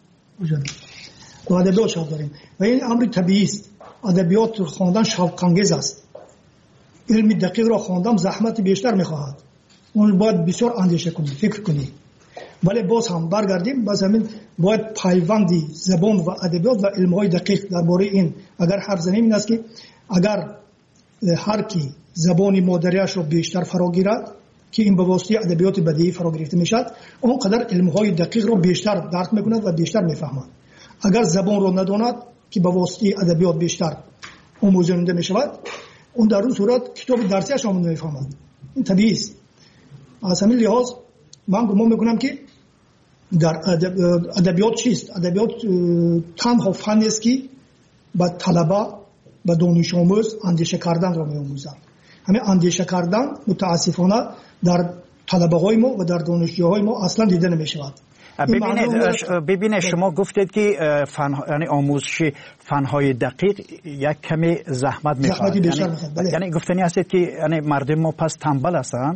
Speaker 11: به ادبیات شوق داریم و این امر طبیعی است. ادبیات خواندن شوق انگیز است. علم دقیق را خواندن زحمت بیشتر میخواهد. اون باید بسیار اندیشه کنی، فکر کنی. ولی باز هم برگردیم باز همین باید پیوندی زبان و ادبیات و علم‌های دقیق درباره این اگر حرف زنیم این است که اگر هر کی زبانی مادریش رو بیشتر فرا گیرد که این به واسطه ادبیات بدیعی فرا گرفته میشد اونقدر علم‌های دقیق رو بیشتر درک میکند و بیشتر میفهمد. اگر زبان رو نداند که به واسطه ادبیات بیشتر آموزنده میشود اون در اون صورت کتاب درسیش رو نمیفهمد. این طبیعی است. از همین لحاظ من گمان میکنم که در ادبیات چیست؟ ادبیات تنها فنی است که به طلبه به دانش آموز اندیشه کردن را می‌آموزد. همین اندیشه کردن متاسفانه در طلبه های ما و در دانشجوهای ما اصلا دیده نمی‌شود.
Speaker 5: ببینید شما گفتید که یعنی آموزش فن‌های دقیق یک کمی زحمت می‌خواد. یعنی گفتنی هست که یعنی مردم ما پس تنبل هستند.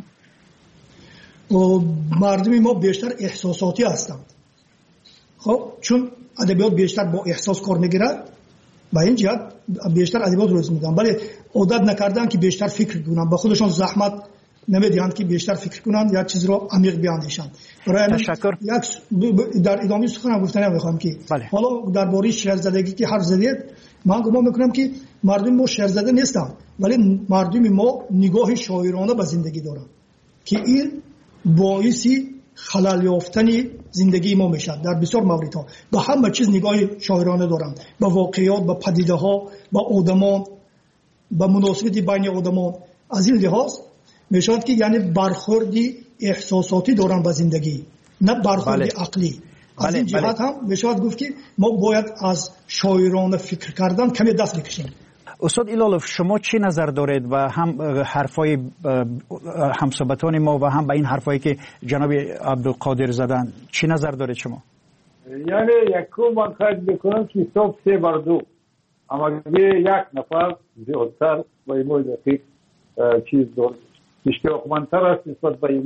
Speaker 11: و مردم ما بیشتر احساساتی هستند. خب چون ادبیات بیشتر با احساس کار میگیره با این جهت بیشتر ادبیات رو میگن ولی عادت نکردن که بیشتر فکر کنن با خودشون زحمت نمیدهند که بیشتر فکر کنن یا چیز رو عمیق بیاندیشن.
Speaker 5: تشکر.
Speaker 11: در ادامه سخنم گفتنم میخوام که حالا درباره شعرزدگی که حرف زدید من گمان میکنم که مردم ما شعرزده نیستن ولی مردم ما نگاه شاعرانه به زندگی دارن که این باعثی خلل یافتن زندگی ما میشد. در بسیار موردها به همه چیز نگاه شاعرانه دارند، به واقعیات، به پدیده ها، به آدمان، به مناسبت بین آدمان. از این لحاظ میشد که یعنی برخوردی احساساتی دارند به زندگی نه برخوردی عقلی. از این جهت هم میشد گفت که ما باید از شاعرانه فکر کردن کمی دست بکشیم.
Speaker 5: استاد ایلالوف شما چی نظر دارید و هم حرفای همصحبتان ما و هم به این حرفایی که جناب عبدالقادر زدن چی نظر دارید شما؟
Speaker 10: یعنی یکو من خواهد بکنم که حساب 3-2 اما یک نفر زیادتر و ایموی دقیق چیز دارد اشتراکمندتر است نسبت به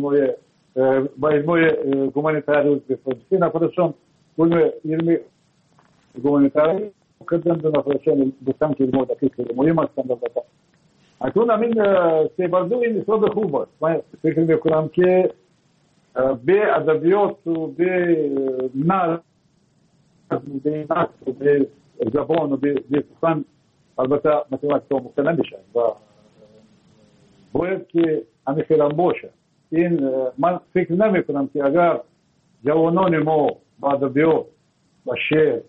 Speaker 10: ایموی گومانیتاری و 3 نفرشون علم گومانیتاری کردن دو نفرشون گفتم که ایموی دقیق مهم هستند البته. اکنون همین 3-2 این حساب خوب است. من فکر میکنم که به ادبیات و به نظم و به زبان و به سخن البته مثلا که مختلف نمیشه و باید که همین خیلی باشه. این من فکر نمی کنم که اگر جوانان ما با ادبیات و شعر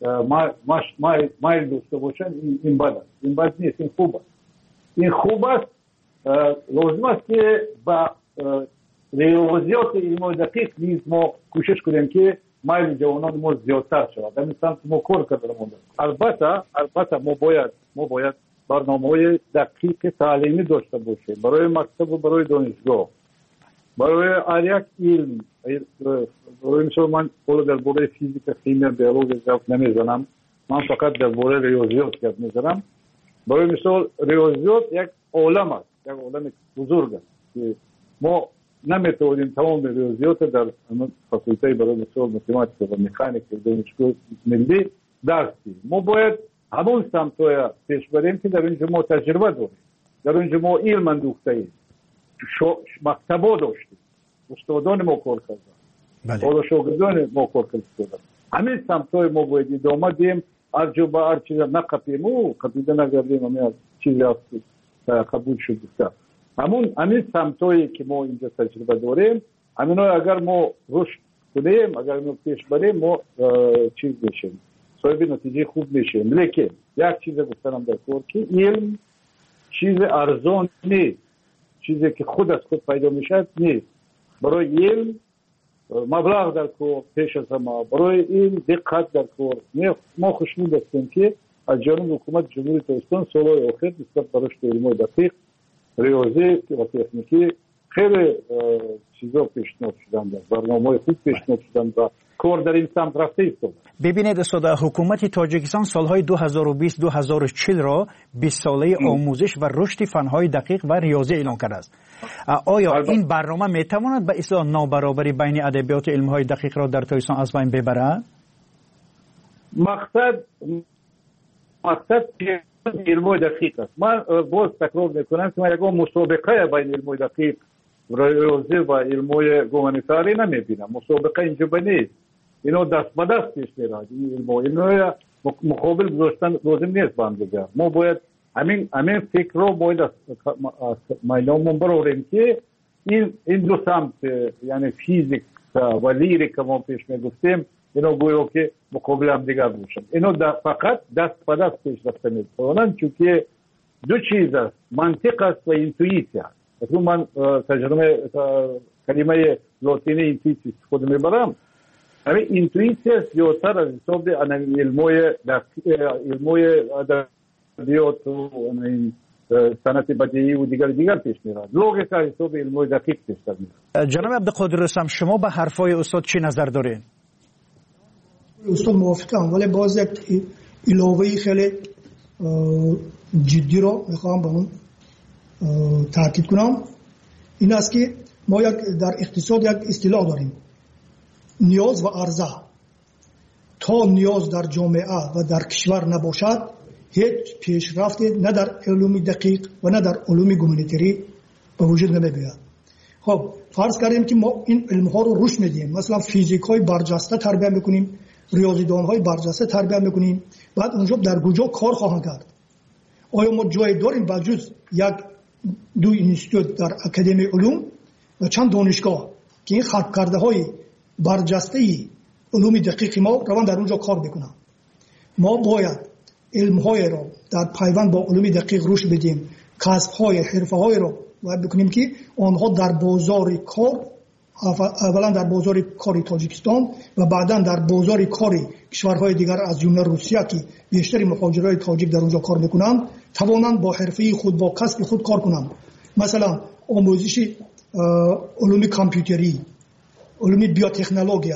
Speaker 10: مایل داشته باشن این بد است. این بد نیست، این خوب است. این خوب است. لازم است که با ریاضیات علمی دقیق نیز ما کوشش کنیم که مایل جوانان ما زیادتر شود. در این سمت ما کار کردیم. البته ما باید برنامه‌های دقیق تعلیمی داشته باشیم برای مکتب و برای دانشگاه، برای هر یک علم. برای مثال من درباره فیزیک، شیمی، بیولوژی حرف نمیزنم، من فقط درباره ریاضیات حرف میزنم. برای مثال ریاضیات یک عالم است، یک عالم بزرگ است که ما نمیتوانیم تمام ریاضیات در فاکولته برای مثال متماتیک و مکانیک دانشگاه ملی درس بدیم. ما باید همون سمت‌های پیش بریم که در اینجا ما تجربه داریم، در اینجا ما علم اندوخته‌ایم، مکتبا داشتیم، استادان ما کار کردن، حالا شاگردان ما کار کردن. همین سمت‌های ما باید ادامه دیم. هر جا با هر چیز نقپیم و قپیده نگردیم، همین چیزی قبول شده. همین سمت‌هایی که ما اینجا تجربه داریم، همینا اگر ما رشد کنیم، اگر ما پیش بریم، ما چیز میشیم، صاحب نتیجه خوب میشیم. لیکن یک چیز گفتم در کار که علم چیز ارزان نیست، چیزی که خود از خود پیدا میشه نیست. برای علم مبلغ در کار پیش از ما، برای این دقت در کار. ما خوشنود هستیم که از جانب حکومت جمهوری تاجیکستان سالهای آخر نسبت به رشد علمی دقیق، ریاضی و تکنیکی خیلی چیزا پیشنهاد شدن، برنامه‌های خوب پیشنهاد شدن و کار در این سمت رفته ایستاده.
Speaker 5: ببینید استاد، حکومت تاجیکستان سالهای 2020-2040 را 20 ساله آموزش و رشد فنهای دقیق و ریاضی اعلان کرده است. آیا این برنامه میتواند به اصلاح نابرابری بین ادبیات علمهای دقیق را در تاجیکستان از بین ببرد؟
Speaker 10: مقصد علمهای دقیق است. من باز تکرار میکنم که من یک مسابقه بین علمهای دقیق ریاضی و علمهای گومانیتاری نمیبینم. مسابقه اینجا نیست. اینا دست به دست پیش میرند. اینها مقابل گذاشتن لازم نیست با هم دیگر. ما باید همین فکر رو باید از میدانمون براریم که این دو سمت، یعنی فیزیک و لیریک که ما پیش میگفتیم، اینا گویا که مقابل هم دیگر باشند. اینا فقط دست به دست پیش رفته میتوانند، چون که دو چیز است، منطق است و اینتویسیا. اصلا من ترجمه کلمه لاتینی اینتویسیا خود میبرم. همین اینتویسیا زیادتر از حساب علمای ادبیات و صنعت بدیعی و دیگر پیش میرد. لوگیک از حساب علمای دقیق پیش میرد.
Speaker 5: جناب عبدالقادر رستم، شما به حرفای استاد چی نظر دارین؟
Speaker 11: استاد موافقم، ولی باز یک علاوه‌ای خیلی جدی رو میخوام به اون تاکید کنم. این است که ما در اقتصاد یک اصطلاح داریم، نیاز و عرضه. تا نیاز در جامعه و در کشور نباشد، هیچ پیشرفتی نه در علوم دقیق و نه در علوم گومانیتری به وجود نمی‌آید. خب فرض کردیم که ما این علم‌ها رو رشد میدیم، مثلا فیزیک‌های برجسته تربیت می‌کنیم، ریاضیدان‌های برجسته تربیت می‌کنیم، بعد اونجا در کجا کار خواهند کرد؟ آیا ما جای داریم بجز یک دو اینستیتوت در اکادمی علوم و چند دانشگاه که این خلق کرده‌های برجسته علوم دقیق ما روان در اونجا کار بکنن؟ ما باید علم‌های را در پیوند با علوم دقیق رشد بدیم، کسب‌های حرفه‌های را باید بکنیم که آنها در بازار کار، اولا در بازار کار تاجیکستان و بعدا در بازار کار کشورهای دیگر از جمله روسیه که بیشتر مهاجرای تاجیک در اونجا کار میکنند، توانند با حرفه خود، با کسب خود کار کنند. مثلا آموزش علوم کامپیوتری، علوم بیوتکنولوژی،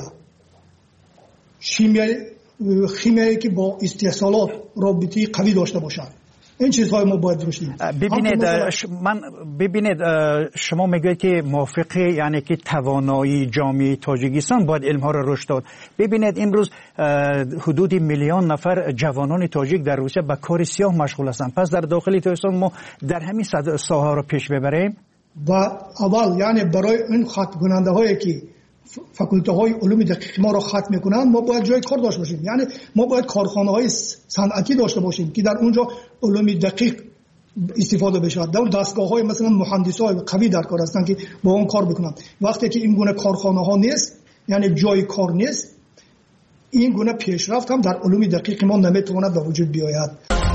Speaker 11: شیمیایی که با استحصالات رابطه قوی داشته باشند. این چیزهای ما باید درست کنیم.
Speaker 5: ببینید شما میگوید که موافقه، یعنی که توانایی جامعه تاجیکستان باید علمها را رشد داد. ببینید امروز حدود 1 میلیون نفر جوانان تاجیک در روسیه به کار سیاه مشغول هستند. پس در داخل تاجیکستان ما در همین ساحه را پیش ببریم
Speaker 11: و اول یعنی برای این ختم کننده هایی که فاکولته های علوم دقیق ما را ختم میکنند، ما باید جای کار داشته باشیم. یعنی ما باید کارخانه های صنعتی داشته باشیم که در اونجا علوم دقیق استفاده بشه. در دستگاه های مثلا مهندس های قوی در کار هستند که با اون کار بکنند. وقتی که این گونه کارخانه ها نیست، یعنی جای کار نیست، این گونه پیشرفت هم در علوم دقیق ما نمیتواند به وجود بیاید.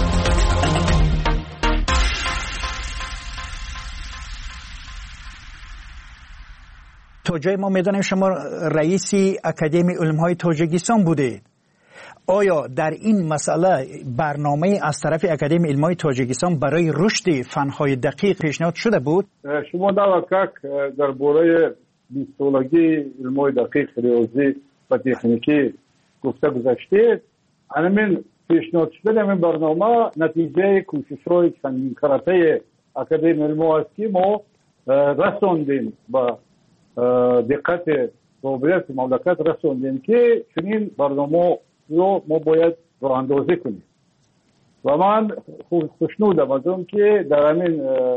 Speaker 5: تا جای ما میدانیم شما رئیس اکادمی علم‌های تاجیکستان بودید. آیا در این مسئله برنامه از طرف اکادمی علم‌های تاجیکستان برای رشد فن‌های دقیق پیشنهاد شده بود؟
Speaker 10: شما در باره 20 سالگی علم‌های دقیق ریاضی و تکنیکی گفته گذاشتید. همین پیشنهاد شده این برنامه نتیجه کوشش‌های چندین کارته اکادمی علم‌ها است که ما رساندیم با دقت قابلیت مملکت رساندیم که چنین برنامه رو ما باید راه اندازی کنیم و من خوشنودم از اون که در همین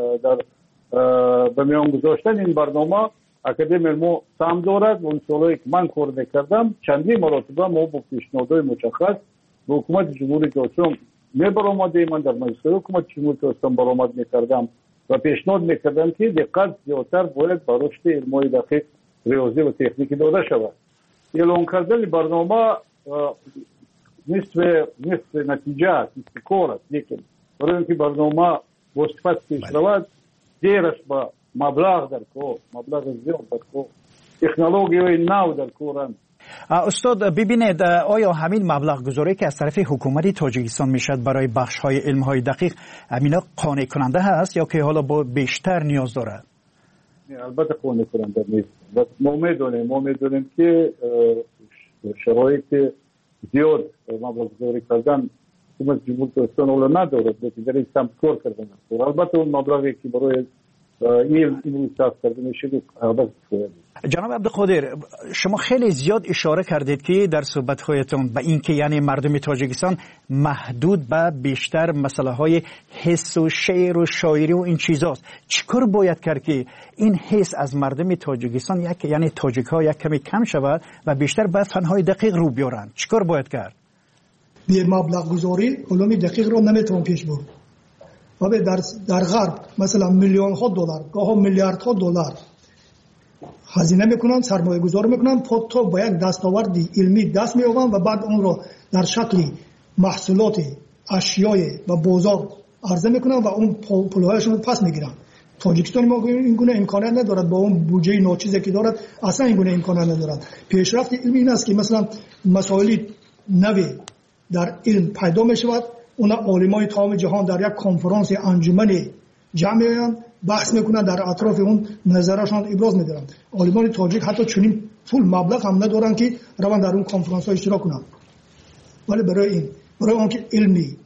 Speaker 10: به میان گذاشتن این برنامه اکادمی علم‌ها سهم دارد و اون سالهایی که من کار میکردم چندین مراتبه ما با پیشنهادهای مشخص به حکومت جمهوری اسلامی میبرآمدیم. من در مجلس حکومت جمهوری اسلامی برآمد میکردم و پیشنهاد میکردم که دقت زیادتر باید به رشد علم‌های دقیق ریاضی و تکنیکی داده شود. اعلان کردن برنامه نصف نتیجه است، نصف کار است، لیکن برای اینکه برنامه با صفت پیش رود دیرش با مبلغ در کار، مبلغ زیاد در کار، تکنولوژی نو در کارند.
Speaker 5: استاد ببینید آیا همین مبلغ گذاری که از طرف حکومت تاجیکستان میشد برای بخش های علم های دقیق همینا قانع کننده هست یا که حالا با بیشتر نیاز دارد؟
Speaker 10: البته قانع کننده نیست. ما میدونیم که شرایط زیاد مبلغ گذاری کردن حکومت جمهوری اسلامی اول ندارد، در این سمت کار کردن است. البته اون مبلغی که برای این صرف کرده میشه البته
Speaker 5: جناب عبدالقادر، شما خیلی زیاد اشاره کردید که در صحبت‌هایتان به این که یعنی مردم تاجیکستان محدود به بیشتر مسائل حس و شعر و شاعری و این چیزاست. چیکار باید کرد که این حس از مردم تاجیکستان یعنی تاجیک‌ها یک کمی کم شود و بیشتر به فن‌های دقیق رو بیارن؟ چیکار باید کرد؟
Speaker 11: بی مبلغ گذاری علوم دقیق رو نمیتوان پیش برد. و در غرب مثلا میلیون ها دلار، گاه میلیارد ها دلار هزینه میکنن، سرمایه گذاری میکنن تا با یک دستاوردی علمی دست مییابن و بعد اون رو در شکل محصولات اشیای و بازار عرضه میکنن و اون پولهایشون پس میگیرن. تاجیکستان ما این گونه امکانات ندارد، با اون بودجه ناچیزی که دارد اصلا این گونه امکانات ندارد. پیشرفت علمی این است که مثلا مسائل نوی در علم پیدا میشود، اون عالمای تمام جهان در یک کنفرانس انجمن جمع میشن، بحث میکنن، در اطراف اون نظرشان ابراز میدارن. عالمان تاجیک حتی چنین پول مبلغ هم ندارن که روان در اون کنفرانس ها اشتراک کنن. ولی برای اون که علمی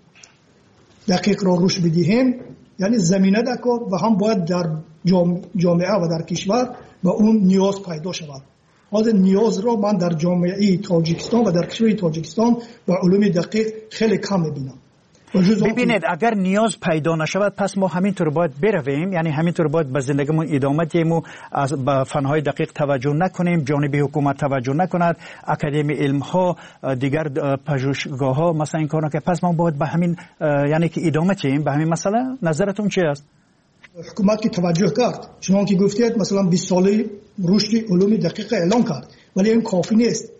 Speaker 11: دقیق را روش بدهیم یعنی زمینه در کار و هم باید در جامعه و در کشور و اون نیاز پیدا شود. حاضر نیاز را من در جامعه تاجیکستان و در کشور تاجیکستان و علوم دقیق خیلی کم میبینم.
Speaker 5: ببینید اگر نیاز پیدا نشود پس ما همینطور باید برویم، یعنی همینطور باید به زندگیمون ادامه دهیم و به فنهای دقیق توجه نکنیم، جانب حکومت توجه نکند، اکادمی علم ها دیگر پژوهشگاه ها مثلا این کارا که پس ما باید به همین یعنی که ادامه دهیم به همین مسئله. نظرتون چی است؟
Speaker 11: حکومت که توجه کرد، چون که گفتید مثلا 20 ساله رشد علوم دقیق اعلان کرد، ولی این کافی نیست.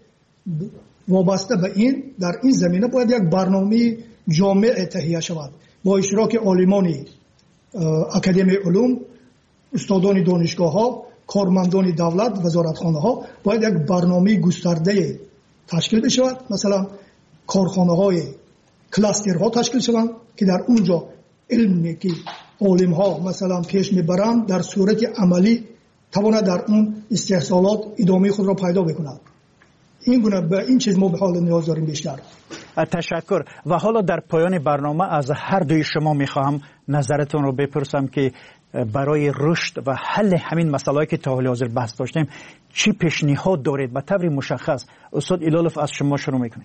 Speaker 11: وابسته به این در این زمینه باید یک برنامه جامع تهیه شود با اشتراک عالمان اکادمی علوم، استادان دانشگاه ها، کارمندان دولت، وزارتخانه ها. باید یک برنامه گسترده تشکیل بشود، مثلا کارخانه های کلاسترها تشکیل شوند که در اونجا علمی که عالم ها مثلا پیش میبرند در صورت عملی تواند در اون استحصالات ادامه خود را پیدا بکند. این گونه به این چیز ما به حال نیاز داریم بیشتر.
Speaker 5: تشکر. و حالا در پایان برنامه از هر دوی شما میخواهم نظرتون رو بپرسم که برای رشد و حل همین مسائلی که تا حال حاضر بحث داشتیم چی پیشنهاد دارید به طور مشخص؟ استاد ایلالوف از شما شروع میکنیم.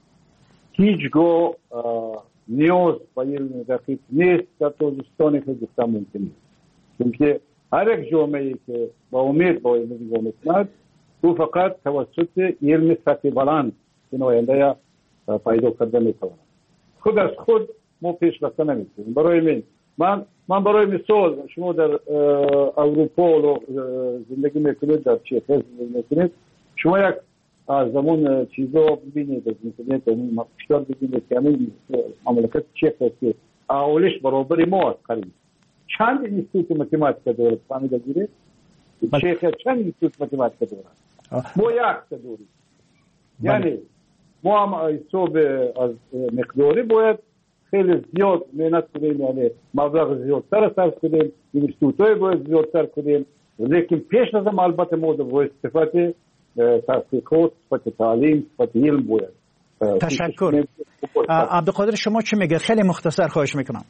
Speaker 10: هیچگاه نیاز به علم دقیق نیست در تاجیکستان که گفتم ممکن نیست، چون هر یک جامعه‌ای که با امید با علم نگاه میکند او فقط توسط علم سطح بلند این آینده پیدا کرده میتواند. خود از خود ما پیش رفته نمیتونیم. برای من برای مثال شما در اروپا زندگی میکنید، در چیخ زندگی میکنید، شما یک از زمان چیزا ببینید از اینترنت ما بیشتر ببینید که همین مملکت چک است که اولش برابر ما است قریب چند اینستیتوت متماتیک داره فهمیده گیره چک چند اینستیتوت متماتیک داره ما یک داریم یعنی ما هم حساب از مقداری باید خیلی زیاد مهنت کنیم یعنی مبلغ زیادتر صرف کنیم اینستیتوت‌های باید زیادتر کنیم لیکن پیش از هم البته ما باید صفت تحقیقات صفت تعلیم صفت علم باید
Speaker 5: تشکر. عبدالقادر شما چی میگه؟ خیلی مختصر خواهش میکنم.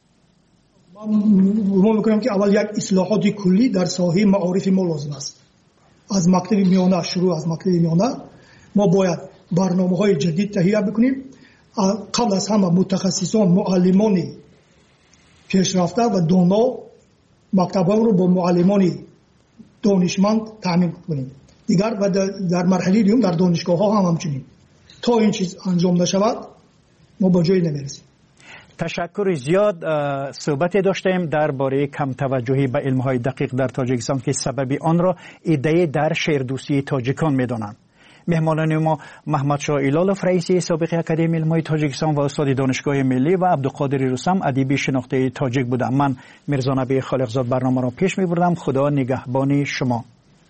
Speaker 11: ما میکنم که اول یک اصلاحات کلی در ساحه معارف ما لازم است. از مکتب میانه شروع از مکتب میانه ما باید برنامه‌های جدید تهیه بکنیم. قبل از همه متخصصان معلمان پیشرفته و دانا مکتب‌ها رو با معلمان دانشمند تامین کنیم. دیگر و در مرحله دیگه در دانشگاه‌ها هم همچنین. تا این چیز انجام نشود ما با جایی نمیرسیم.
Speaker 5: تشکر زیاد. صحبت داشتیم درباره کم توجهی به علم‌های دقیق در تاجیکستان که سبب آن را ایده در شهردوستی تاجیکان می‌دانند. مهمانان ما محمد شاه ایلالوف رئیس سابق اکادمی علم‌های تاجیکستان و استاد دانشگاه ملی و عبدالقادر رستم ادیب شناخته تاجیک بودم. من میرزا نبی خالقزاد برنامه را پیش می‌بردم. خدا نگهبان شما.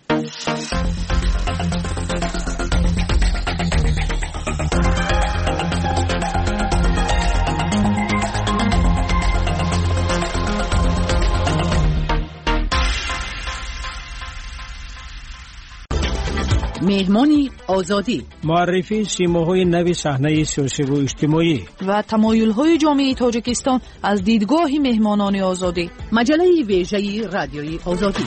Speaker 16: مهمانی آزادی،
Speaker 17: معرفی سیماهای نوی صحنه سیاسی و اجتماعی
Speaker 16: و تمایل‌های جامعه تاجیکستان از دیدگاه مهمانان آزادی. مجله ویژه رادیوی آزادی.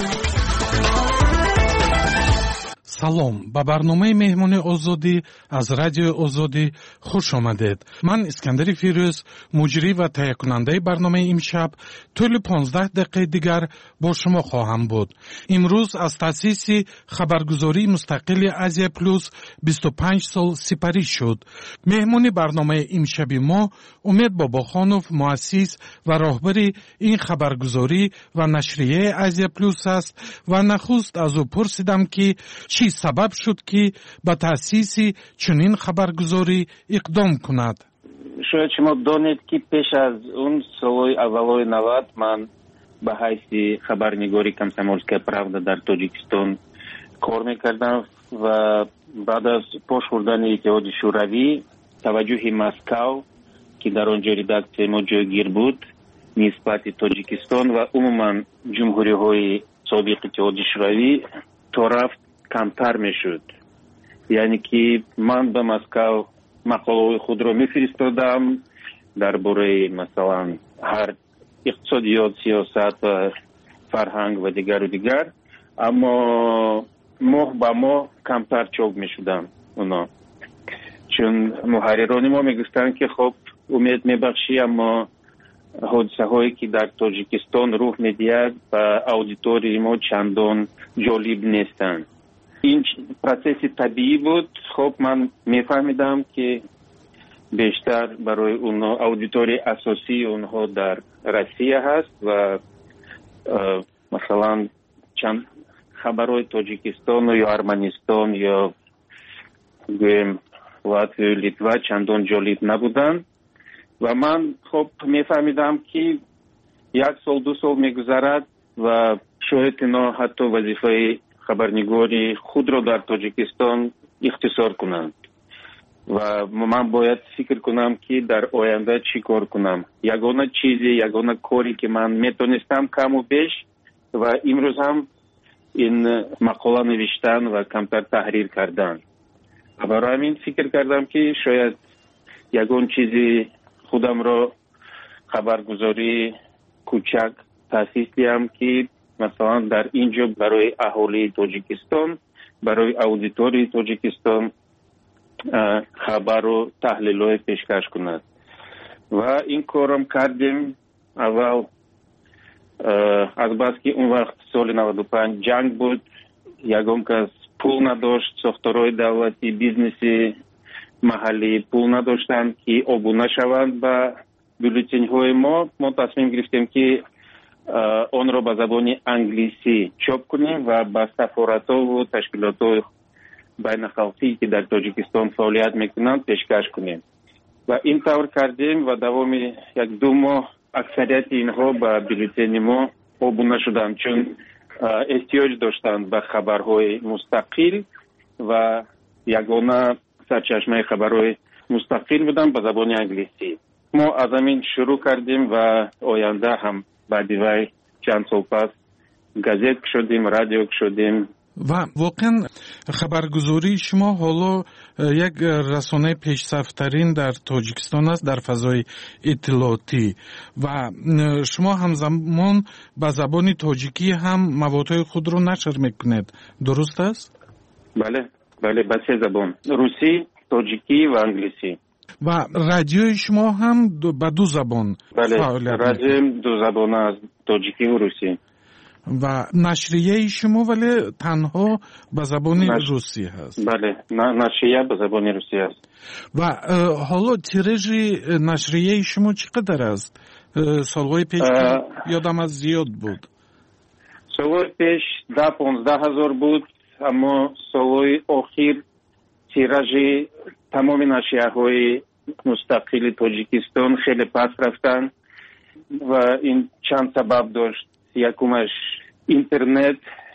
Speaker 18: سلام، با برنامه مهمان آزادی از رادیو آزادی خوش آمدید. من اسکندر فیروز، مجری و تهیه کننده برنامه امشب، طول 15 دقیقه دیگر با شما خواهم بود. امروز از تأسیس خبرگزاری مستقل آسیا پلوس 25 سال سپری شد. مهمان برنامه امشب ما امید باباخانوف، مؤسس و راهبر این خبرگزاری و نشریه آسیا پلوس است و نخست از او پرسیدم که چی سبب شد که به تأسیس چنین خبرگزاری اقدام کند.
Speaker 19: شاید شما دانید که پیش از اون سالهای اولای 90 من به حیث خبرنگاری комсомольская правда در تاجیکستان کار میکردم و بعد از پاش خوردن اتحاد شوروی توجه مسکو که در آنجا ردکسیه ما جایگیر بود نسبت تاجیکستان و عموما جمهوری های سابق اتحاد شوروی تا رفت کمتر میشد. یعنی که من به مسکو مقاله خود را میفرستادم درباره مثلا هر اقتصادیات، سیاست و فرهنگ و دیگر اما ماه با ماه کمتر چاپ میشدن اونا، چون محرران ما میگفتن که خب امید میبخشی اما حادثه هایی که در تاجیکستان رخ میدهد و اودیتوری ما چندان جالب نیستند. این پروسس طبیعی بود. خب من میفهمیدم که بیشتر برای اونها اودیتوری اساسی اونها در روسیه هست و مثلا چند خبرهای تاجیکستان یا ارمنستان یا لاتوی لیتوا چندان جالب نبودن و من خب میفهمیدم که 1 سال 2 سال میگذرد و شاید اینا حتی وظیفه خبرنگاری خود را در تاجیکستان اختصار کنند و من باید فکر کنم که در آینده چی کار کنم. یگانه کاری که من میتونستم کم و بیش و امروز هم این مقاله نوشتن و کمتر تحریر کردن. برای همین فکر کردم که شاید یگان چیزی خودم را خبرگزاری کوچک تأسیس دیم که مثلا در اینجا برای اهالی تاجیکستان، برای اودیتوری تاجیکستان خبر و تحلیل‌های پیشکش کند و این کارم کردیم. اول از بس که اون وقت سال 95 جنگ بود، یگان کس پول نداشت، ساختارهای دولتی بیزنسی محلی پول نداشتند که آبونه شوند به بولتن‌های ما تصمیم گرفتیم که آن را به زبان انگلیسی چاپ کنیم و به سفارت‌ها و تشکیلات байнахалқӣ ки дар тоҷикистон фаъолият мекунанд пешкаш кунем. ва ин тавр кардем ва давоми 1-2 моҳ аксарияти инҳо ба бюллетени мо обуна шуданд, чун эҳтиёҷ доштанд ба хабарҳои мустақил ва ягона сарчашмаи хабарҳои мустақил буданд ба забони англисӣ. мо аз амин шурӯъ кардем ва оянда ҳам баъди вай чанд сол пас газет шудем, радио шудем.
Speaker 18: ва воқеан хабаргузории шумо ҳоло як расонаи пешсафтарин дар тоҷикистон аст дар фазои иттилоотӣ ва шумо ҳамзамон ба забони тоҷикӣ ҳам маводҳои худро нашр мекунед, дуруст аст?
Speaker 19: бале, ба 3 забон: русӣ, тоҷикӣ ва англисӣ.
Speaker 18: ва радиои шумо ҳам ба 2 забон
Speaker 19: фаъолият мекунад? Бале, радиоим 2 забона аст, тоҷикӣ ва русӣ.
Speaker 18: ва нашрияи шумо вале танҳо ба забони русӣ ҳаст? Бале,
Speaker 19: нашрия ба забони русӣ аст.
Speaker 18: ва ҳоло тиражи нашрияи шумо чӣ қадар аст? солҳои пеш ёдам аст зиёд буд.
Speaker 19: солҳои пеш 10-15 ҳазор буд, аммо солҳои охир тиражи тамоми нашрияҳои мустақили Тоҷикистон хеле паст рафтанд ва ин чанд сабаб дошт. Якумаш интернет,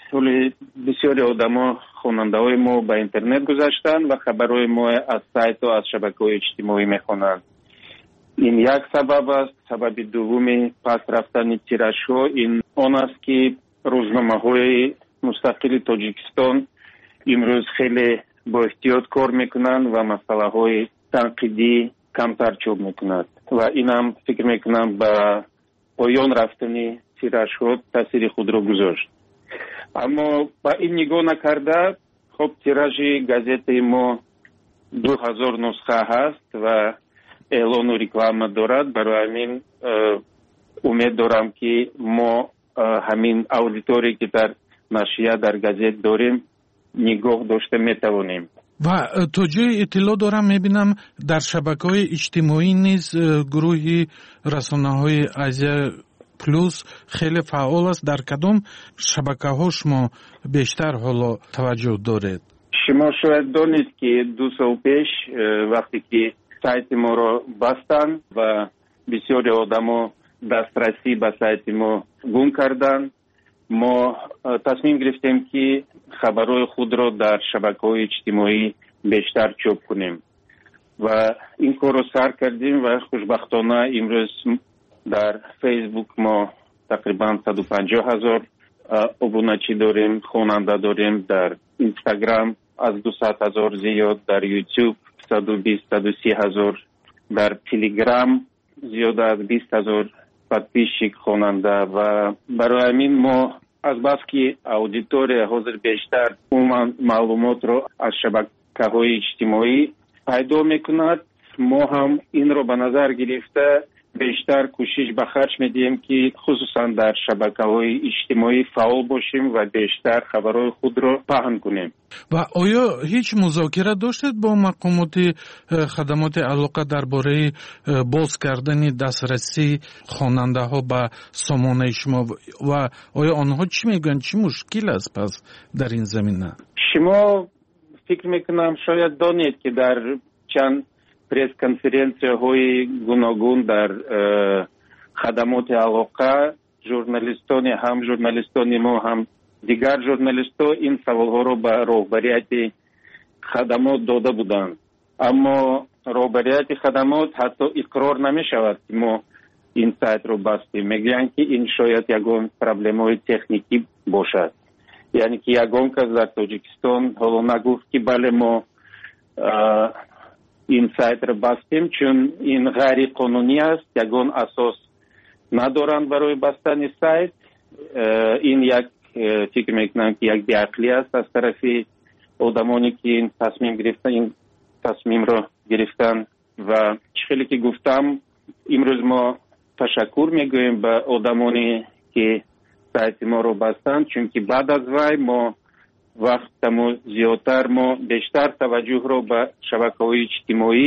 Speaker 19: бисёри одамо, хонандаҳои мо ба интернет гузаштанд ва хабарҳои мо аз сайту аз шабакаҳои иҷтимоӣ мехонанд. ин як сабаб аст. сабаби дуввуми паст рафтани тиражҳо ин он аст ки рӯзномаҳои мустақили Тоҷикистон имрӯз хеле боэҳтиёт кор мекунанд ва масъалаҳои танқидӣ камтар чоп мекунанд ва инам фикр мекунам ба поён рафтани тиражҳо таъсири худро гузошт. аммо ба ин нигоҳ накарда, хоб тиражи газетаи мо 2000 нусха ҳаст ва эълону реклама дорад. барои ҳамин умед дорам ки мо ҳамин аудиторие ки дар нашрия дар газет дорем нигоҳ дошта метавонем.
Speaker 18: ва то ҷои иттилоъ дорам мебинам дар шабакаҳои иҷтимоӣ низ гурӯҳи расонаҳои Азия плюс хеле фаъол аст. дар кадом шабакаҳо шумо бештар ҳоло таваҷҷӯҳ доред?
Speaker 19: шумо шояд донед ки 2 сол пеш вақте ки сайти моро бастанд ва бисёри одамо дастрасӣ ба сайти мо гум карданд, мо тасмим гирифтем ки хабарҳои худро дар шабакаҳои иҷтимоӣ бештар чоп кунем ва ин корро сар кардем ва хушбахтона имрӯз дар фейсбук мо тақрибан 150 000 обуначӣ дорем, хонанда дорем, дар инстаграм аз 200 000 зиёд, дар ютуб 120-130 000, дар телеграм зиёда аз 20 000 подписчик хонанда ва барои ҳамин мо азбаски аудитория ҳозир бештар умуман маълумотро аз шабакаҳои иҷтимоӣ пайдо мекунад, мо ҳам инро ба назар гирифта бештар кӯшиш ба харҷ медиҳем ки хусусан дар шабакаҳои иҷтимоӣ фаъол бошем ва бештар хабарҳои худро паҳн кунем.
Speaker 18: ва оё ҳеҷ музокира доштед бо мақомоти хадамоти алоқа дар бораи боз кардани дастрасии хонандаҳо ба сомонаи шумо ва оё онҳо чӣ мегӯянд, чӣ мушкил аст пас дар ин замина?
Speaker 19: шумо фикр мекунам шояд донед ки дар чанд пресс-конференсияҳои гуногун дар хадамоти алоқа журналистони ҳам журналистони мо ҳам дигар журналистҳо ин саволҳоро ба роҳбарияти хадамот дода буданд, аммо роҳбарияти хадамот ҳатто иқрор намешавад ки мо ин сайтро бастем. мегӯянд ки ин шояд ягон проблемаҳои техникӣ бошад, яъне ки ягон кас дар Тоҷикистон ҳоло нагуфт ки бале мо ин сайтро бастем, чун ин ғайриқонунӣ аст, ягон асос надоранд барои бастани сайт. ин як фикр мекунам ки як беақлӣ аст аз тарафи одамоне ки ин тасмимро гирифтанд ва чӣ хеле ки гуфтам, имрӯз мо ташаккур мегӯем ба одамоне ки сайти моро бастанд, чунки баъд аз вай мо вақтамо зиёдтар мо бештар таваҷҷӯҳро ба шабакаҳои иҷтимоӣ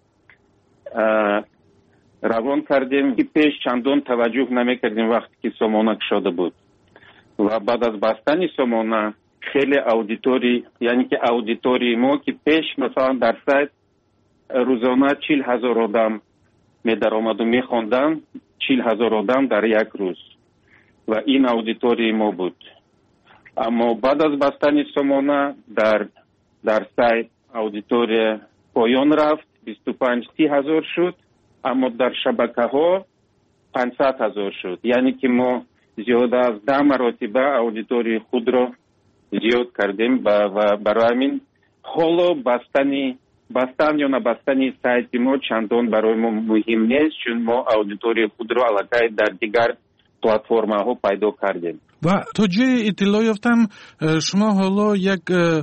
Speaker 19: равон кардем ки пеш чандон таваҷҷӯҳ намекардем вақте ки сомона кушода буд ва баъд аз бастани сомона خیلی اودیتوری، یعنی که اودیتوری ما که پیش مثلا در سایت روزانه 40,000 آدم می درآمد و می خواندن، 40,000 آدم در یک روز و این اودیتوری ما بود. اما بعد از بستن سامانه در سایت اودیتوری پایان رفت، 25-30,000 شد، اما در شبکه ها 500,000 شد. یعنی که ما زیاد از 10 مرتبه اودیتوری خود را زیاد کردیم و برای همین حالا بستن یا نبستن سایت ما چندان برای ما مهم نیست، چون ما اودیتوری خود را علاقه در دیگر پلتفرم ها پیدا کردیم.
Speaker 18: و تا جای اطلاع یافتم شما حالا یک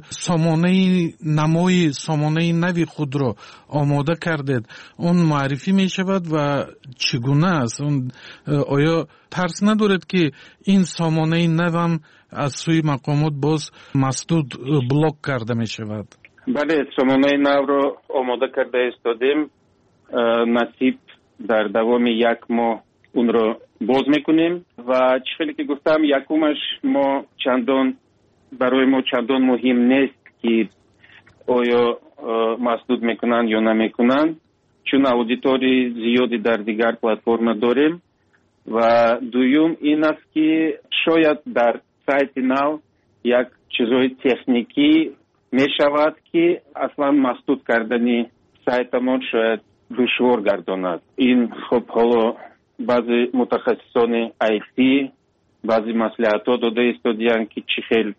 Speaker 18: سامانه نوی خود را آماده کردید. اون معرفی می شود و چگونه است؟ آیا ترس ندارد که این سامانه نوم از سوی مقامات باز مسدود بلاک کرده می شود؟
Speaker 19: بله، سامانه نو را آماده کرده استادیم. نصیب در دوام 1 ماه اون را باز میکنیم و چخیلی که گفتم یکمش ما برای ما چندان مهم نیست که آیا مسدود میکنن یا نمیکنن، چون اودیتوری زیادی در دیگر پلتفرم داریم. و دوم این است که شاید در سایت نو یک چیزای تکنیکی میشود که اصلا مسدود کردن سایت ما شاید دشوار گرداند. این خب حالا بعضی متخصصان IT بعضی مصلحت‌ها داده استادیان که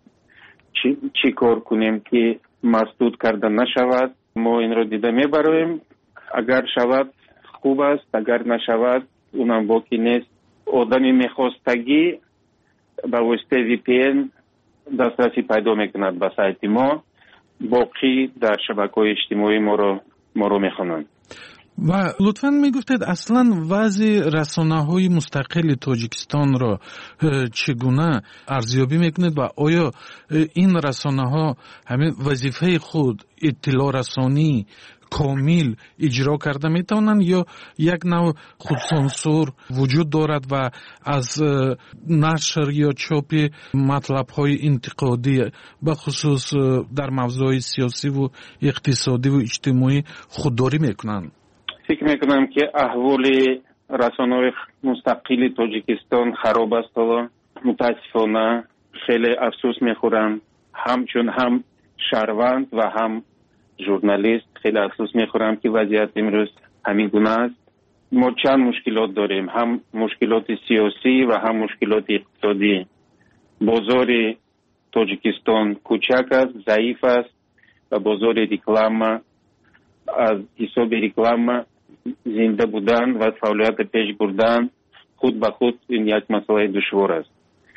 Speaker 19: چی کار کنیم که مسدود کرده نشود. ما این را دیده میبریم. اگر شود خوب است، اگر نشود اونم باقی نیست. آدمی میخواستگی با واسطه VPN دسترسی پیدا میکند به سایت ما، باقی در شبکه‌های اجتماعی ما رو میخوانند.
Speaker 18: و لطفاً میگفتید اصلاً وضع رسانه‌های مستقل تاجیکستان را چگونه ارزیابی میکنید و آیا این رسانه‌ها همین وظیفه خود اطلاع رسانی کامل اجرا کرده میتونن یا یک نوع خودسانسور وجود دارد و از نشر یا چاپ مطلب‌های انتقادی به خصوص در موضوعات سیاسی و اقتصادی و اجتماعی خودداری میکنن؟
Speaker 19: فکر میکنم که احوال رسانه‌های مستقل تاجیکستان خراب است. متاسفانه خیلی افسوس میخورم، همچون هم شهروند و هم ژورنالیست خیلی افسوس میخورم که وضعیت امروز همین گونه است. ما چند مشکلات داریم، هم مشکلات سیاسی و هم مشکلات اقتصادی. بازار تاجیکستان کوچک است، ضعیف است و بازار رکلام از حساب رکلام زنده بودن و فعالیت پیش بردن خود به خود این یک مسئله دشوار است.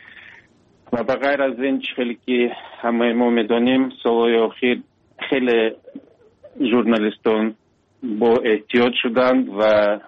Speaker 19: و بغیر از این چیزی که همه ما میدانیم سالهای اخیر خیلی ژورنالیستان با احتیاط شدند و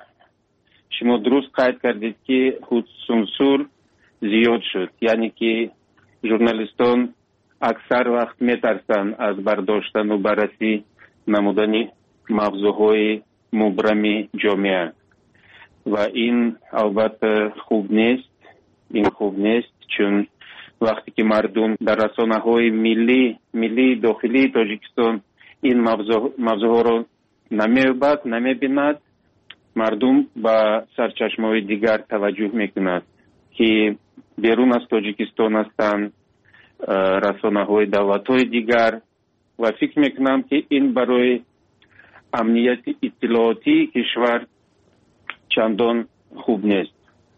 Speaker 19: شما درست قید کردید که خودسانسور زیاد شد. یعنی که ژورنالیستان اکثر وقت میترسند از برداشتن و بررسی نمودن موضوعهای مبرم جامعه و این البته خوب نیست. این خوب نیست چون وقتی که مردم در رسانه‌های ملی داخلی تاجیکستان این موضوع را نمی‌بیند، مردم به سرچشمه‌های دیگر توجه می‌کند که بیرون از تاجیکستان هستند، رسانه‌های دولت‌های دیگر و فکر می‌کنم که این برای امنیت اطلاعاتی کشور چندان خوب نیست.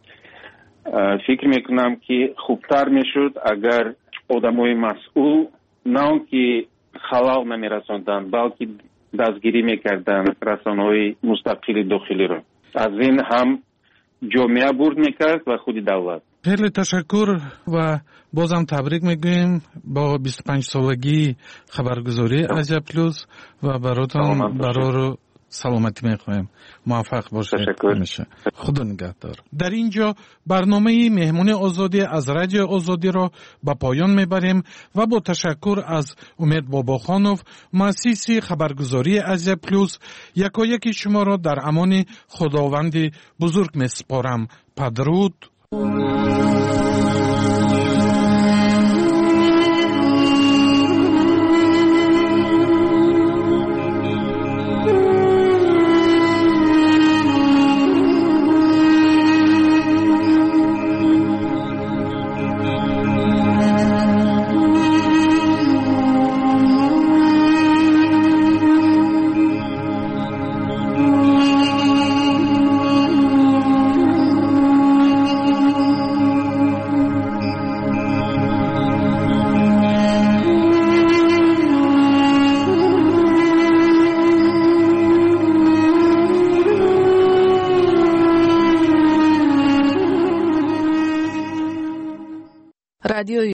Speaker 19: فکر میکنم که خوبتر میشد اگر آدمای مسئول نه آنکه خلال نمیرساندن بلکه دستگیری میکردن رسانه‌های مستقل داخلی را. از این هم جامعه برد میکرد و خود دولت.
Speaker 18: خیلی تشکر و بازم تبریک میگویم با 25 سالگی خبرگزاری عجب پلوس و براتون برای سلامتی میخوایم. موفق باشید. همیشه. خدا نگهدار. در اینجا برنامه مهمون آزادی از رادیو آزادی را به پایان میبریم و با تشکر از امید باباخانوف مؤسس خبرگزاری عجب پلوس یکایک شما را در امان خداوند بزرگ میسپارم. بدرود.
Speaker 16: رادیو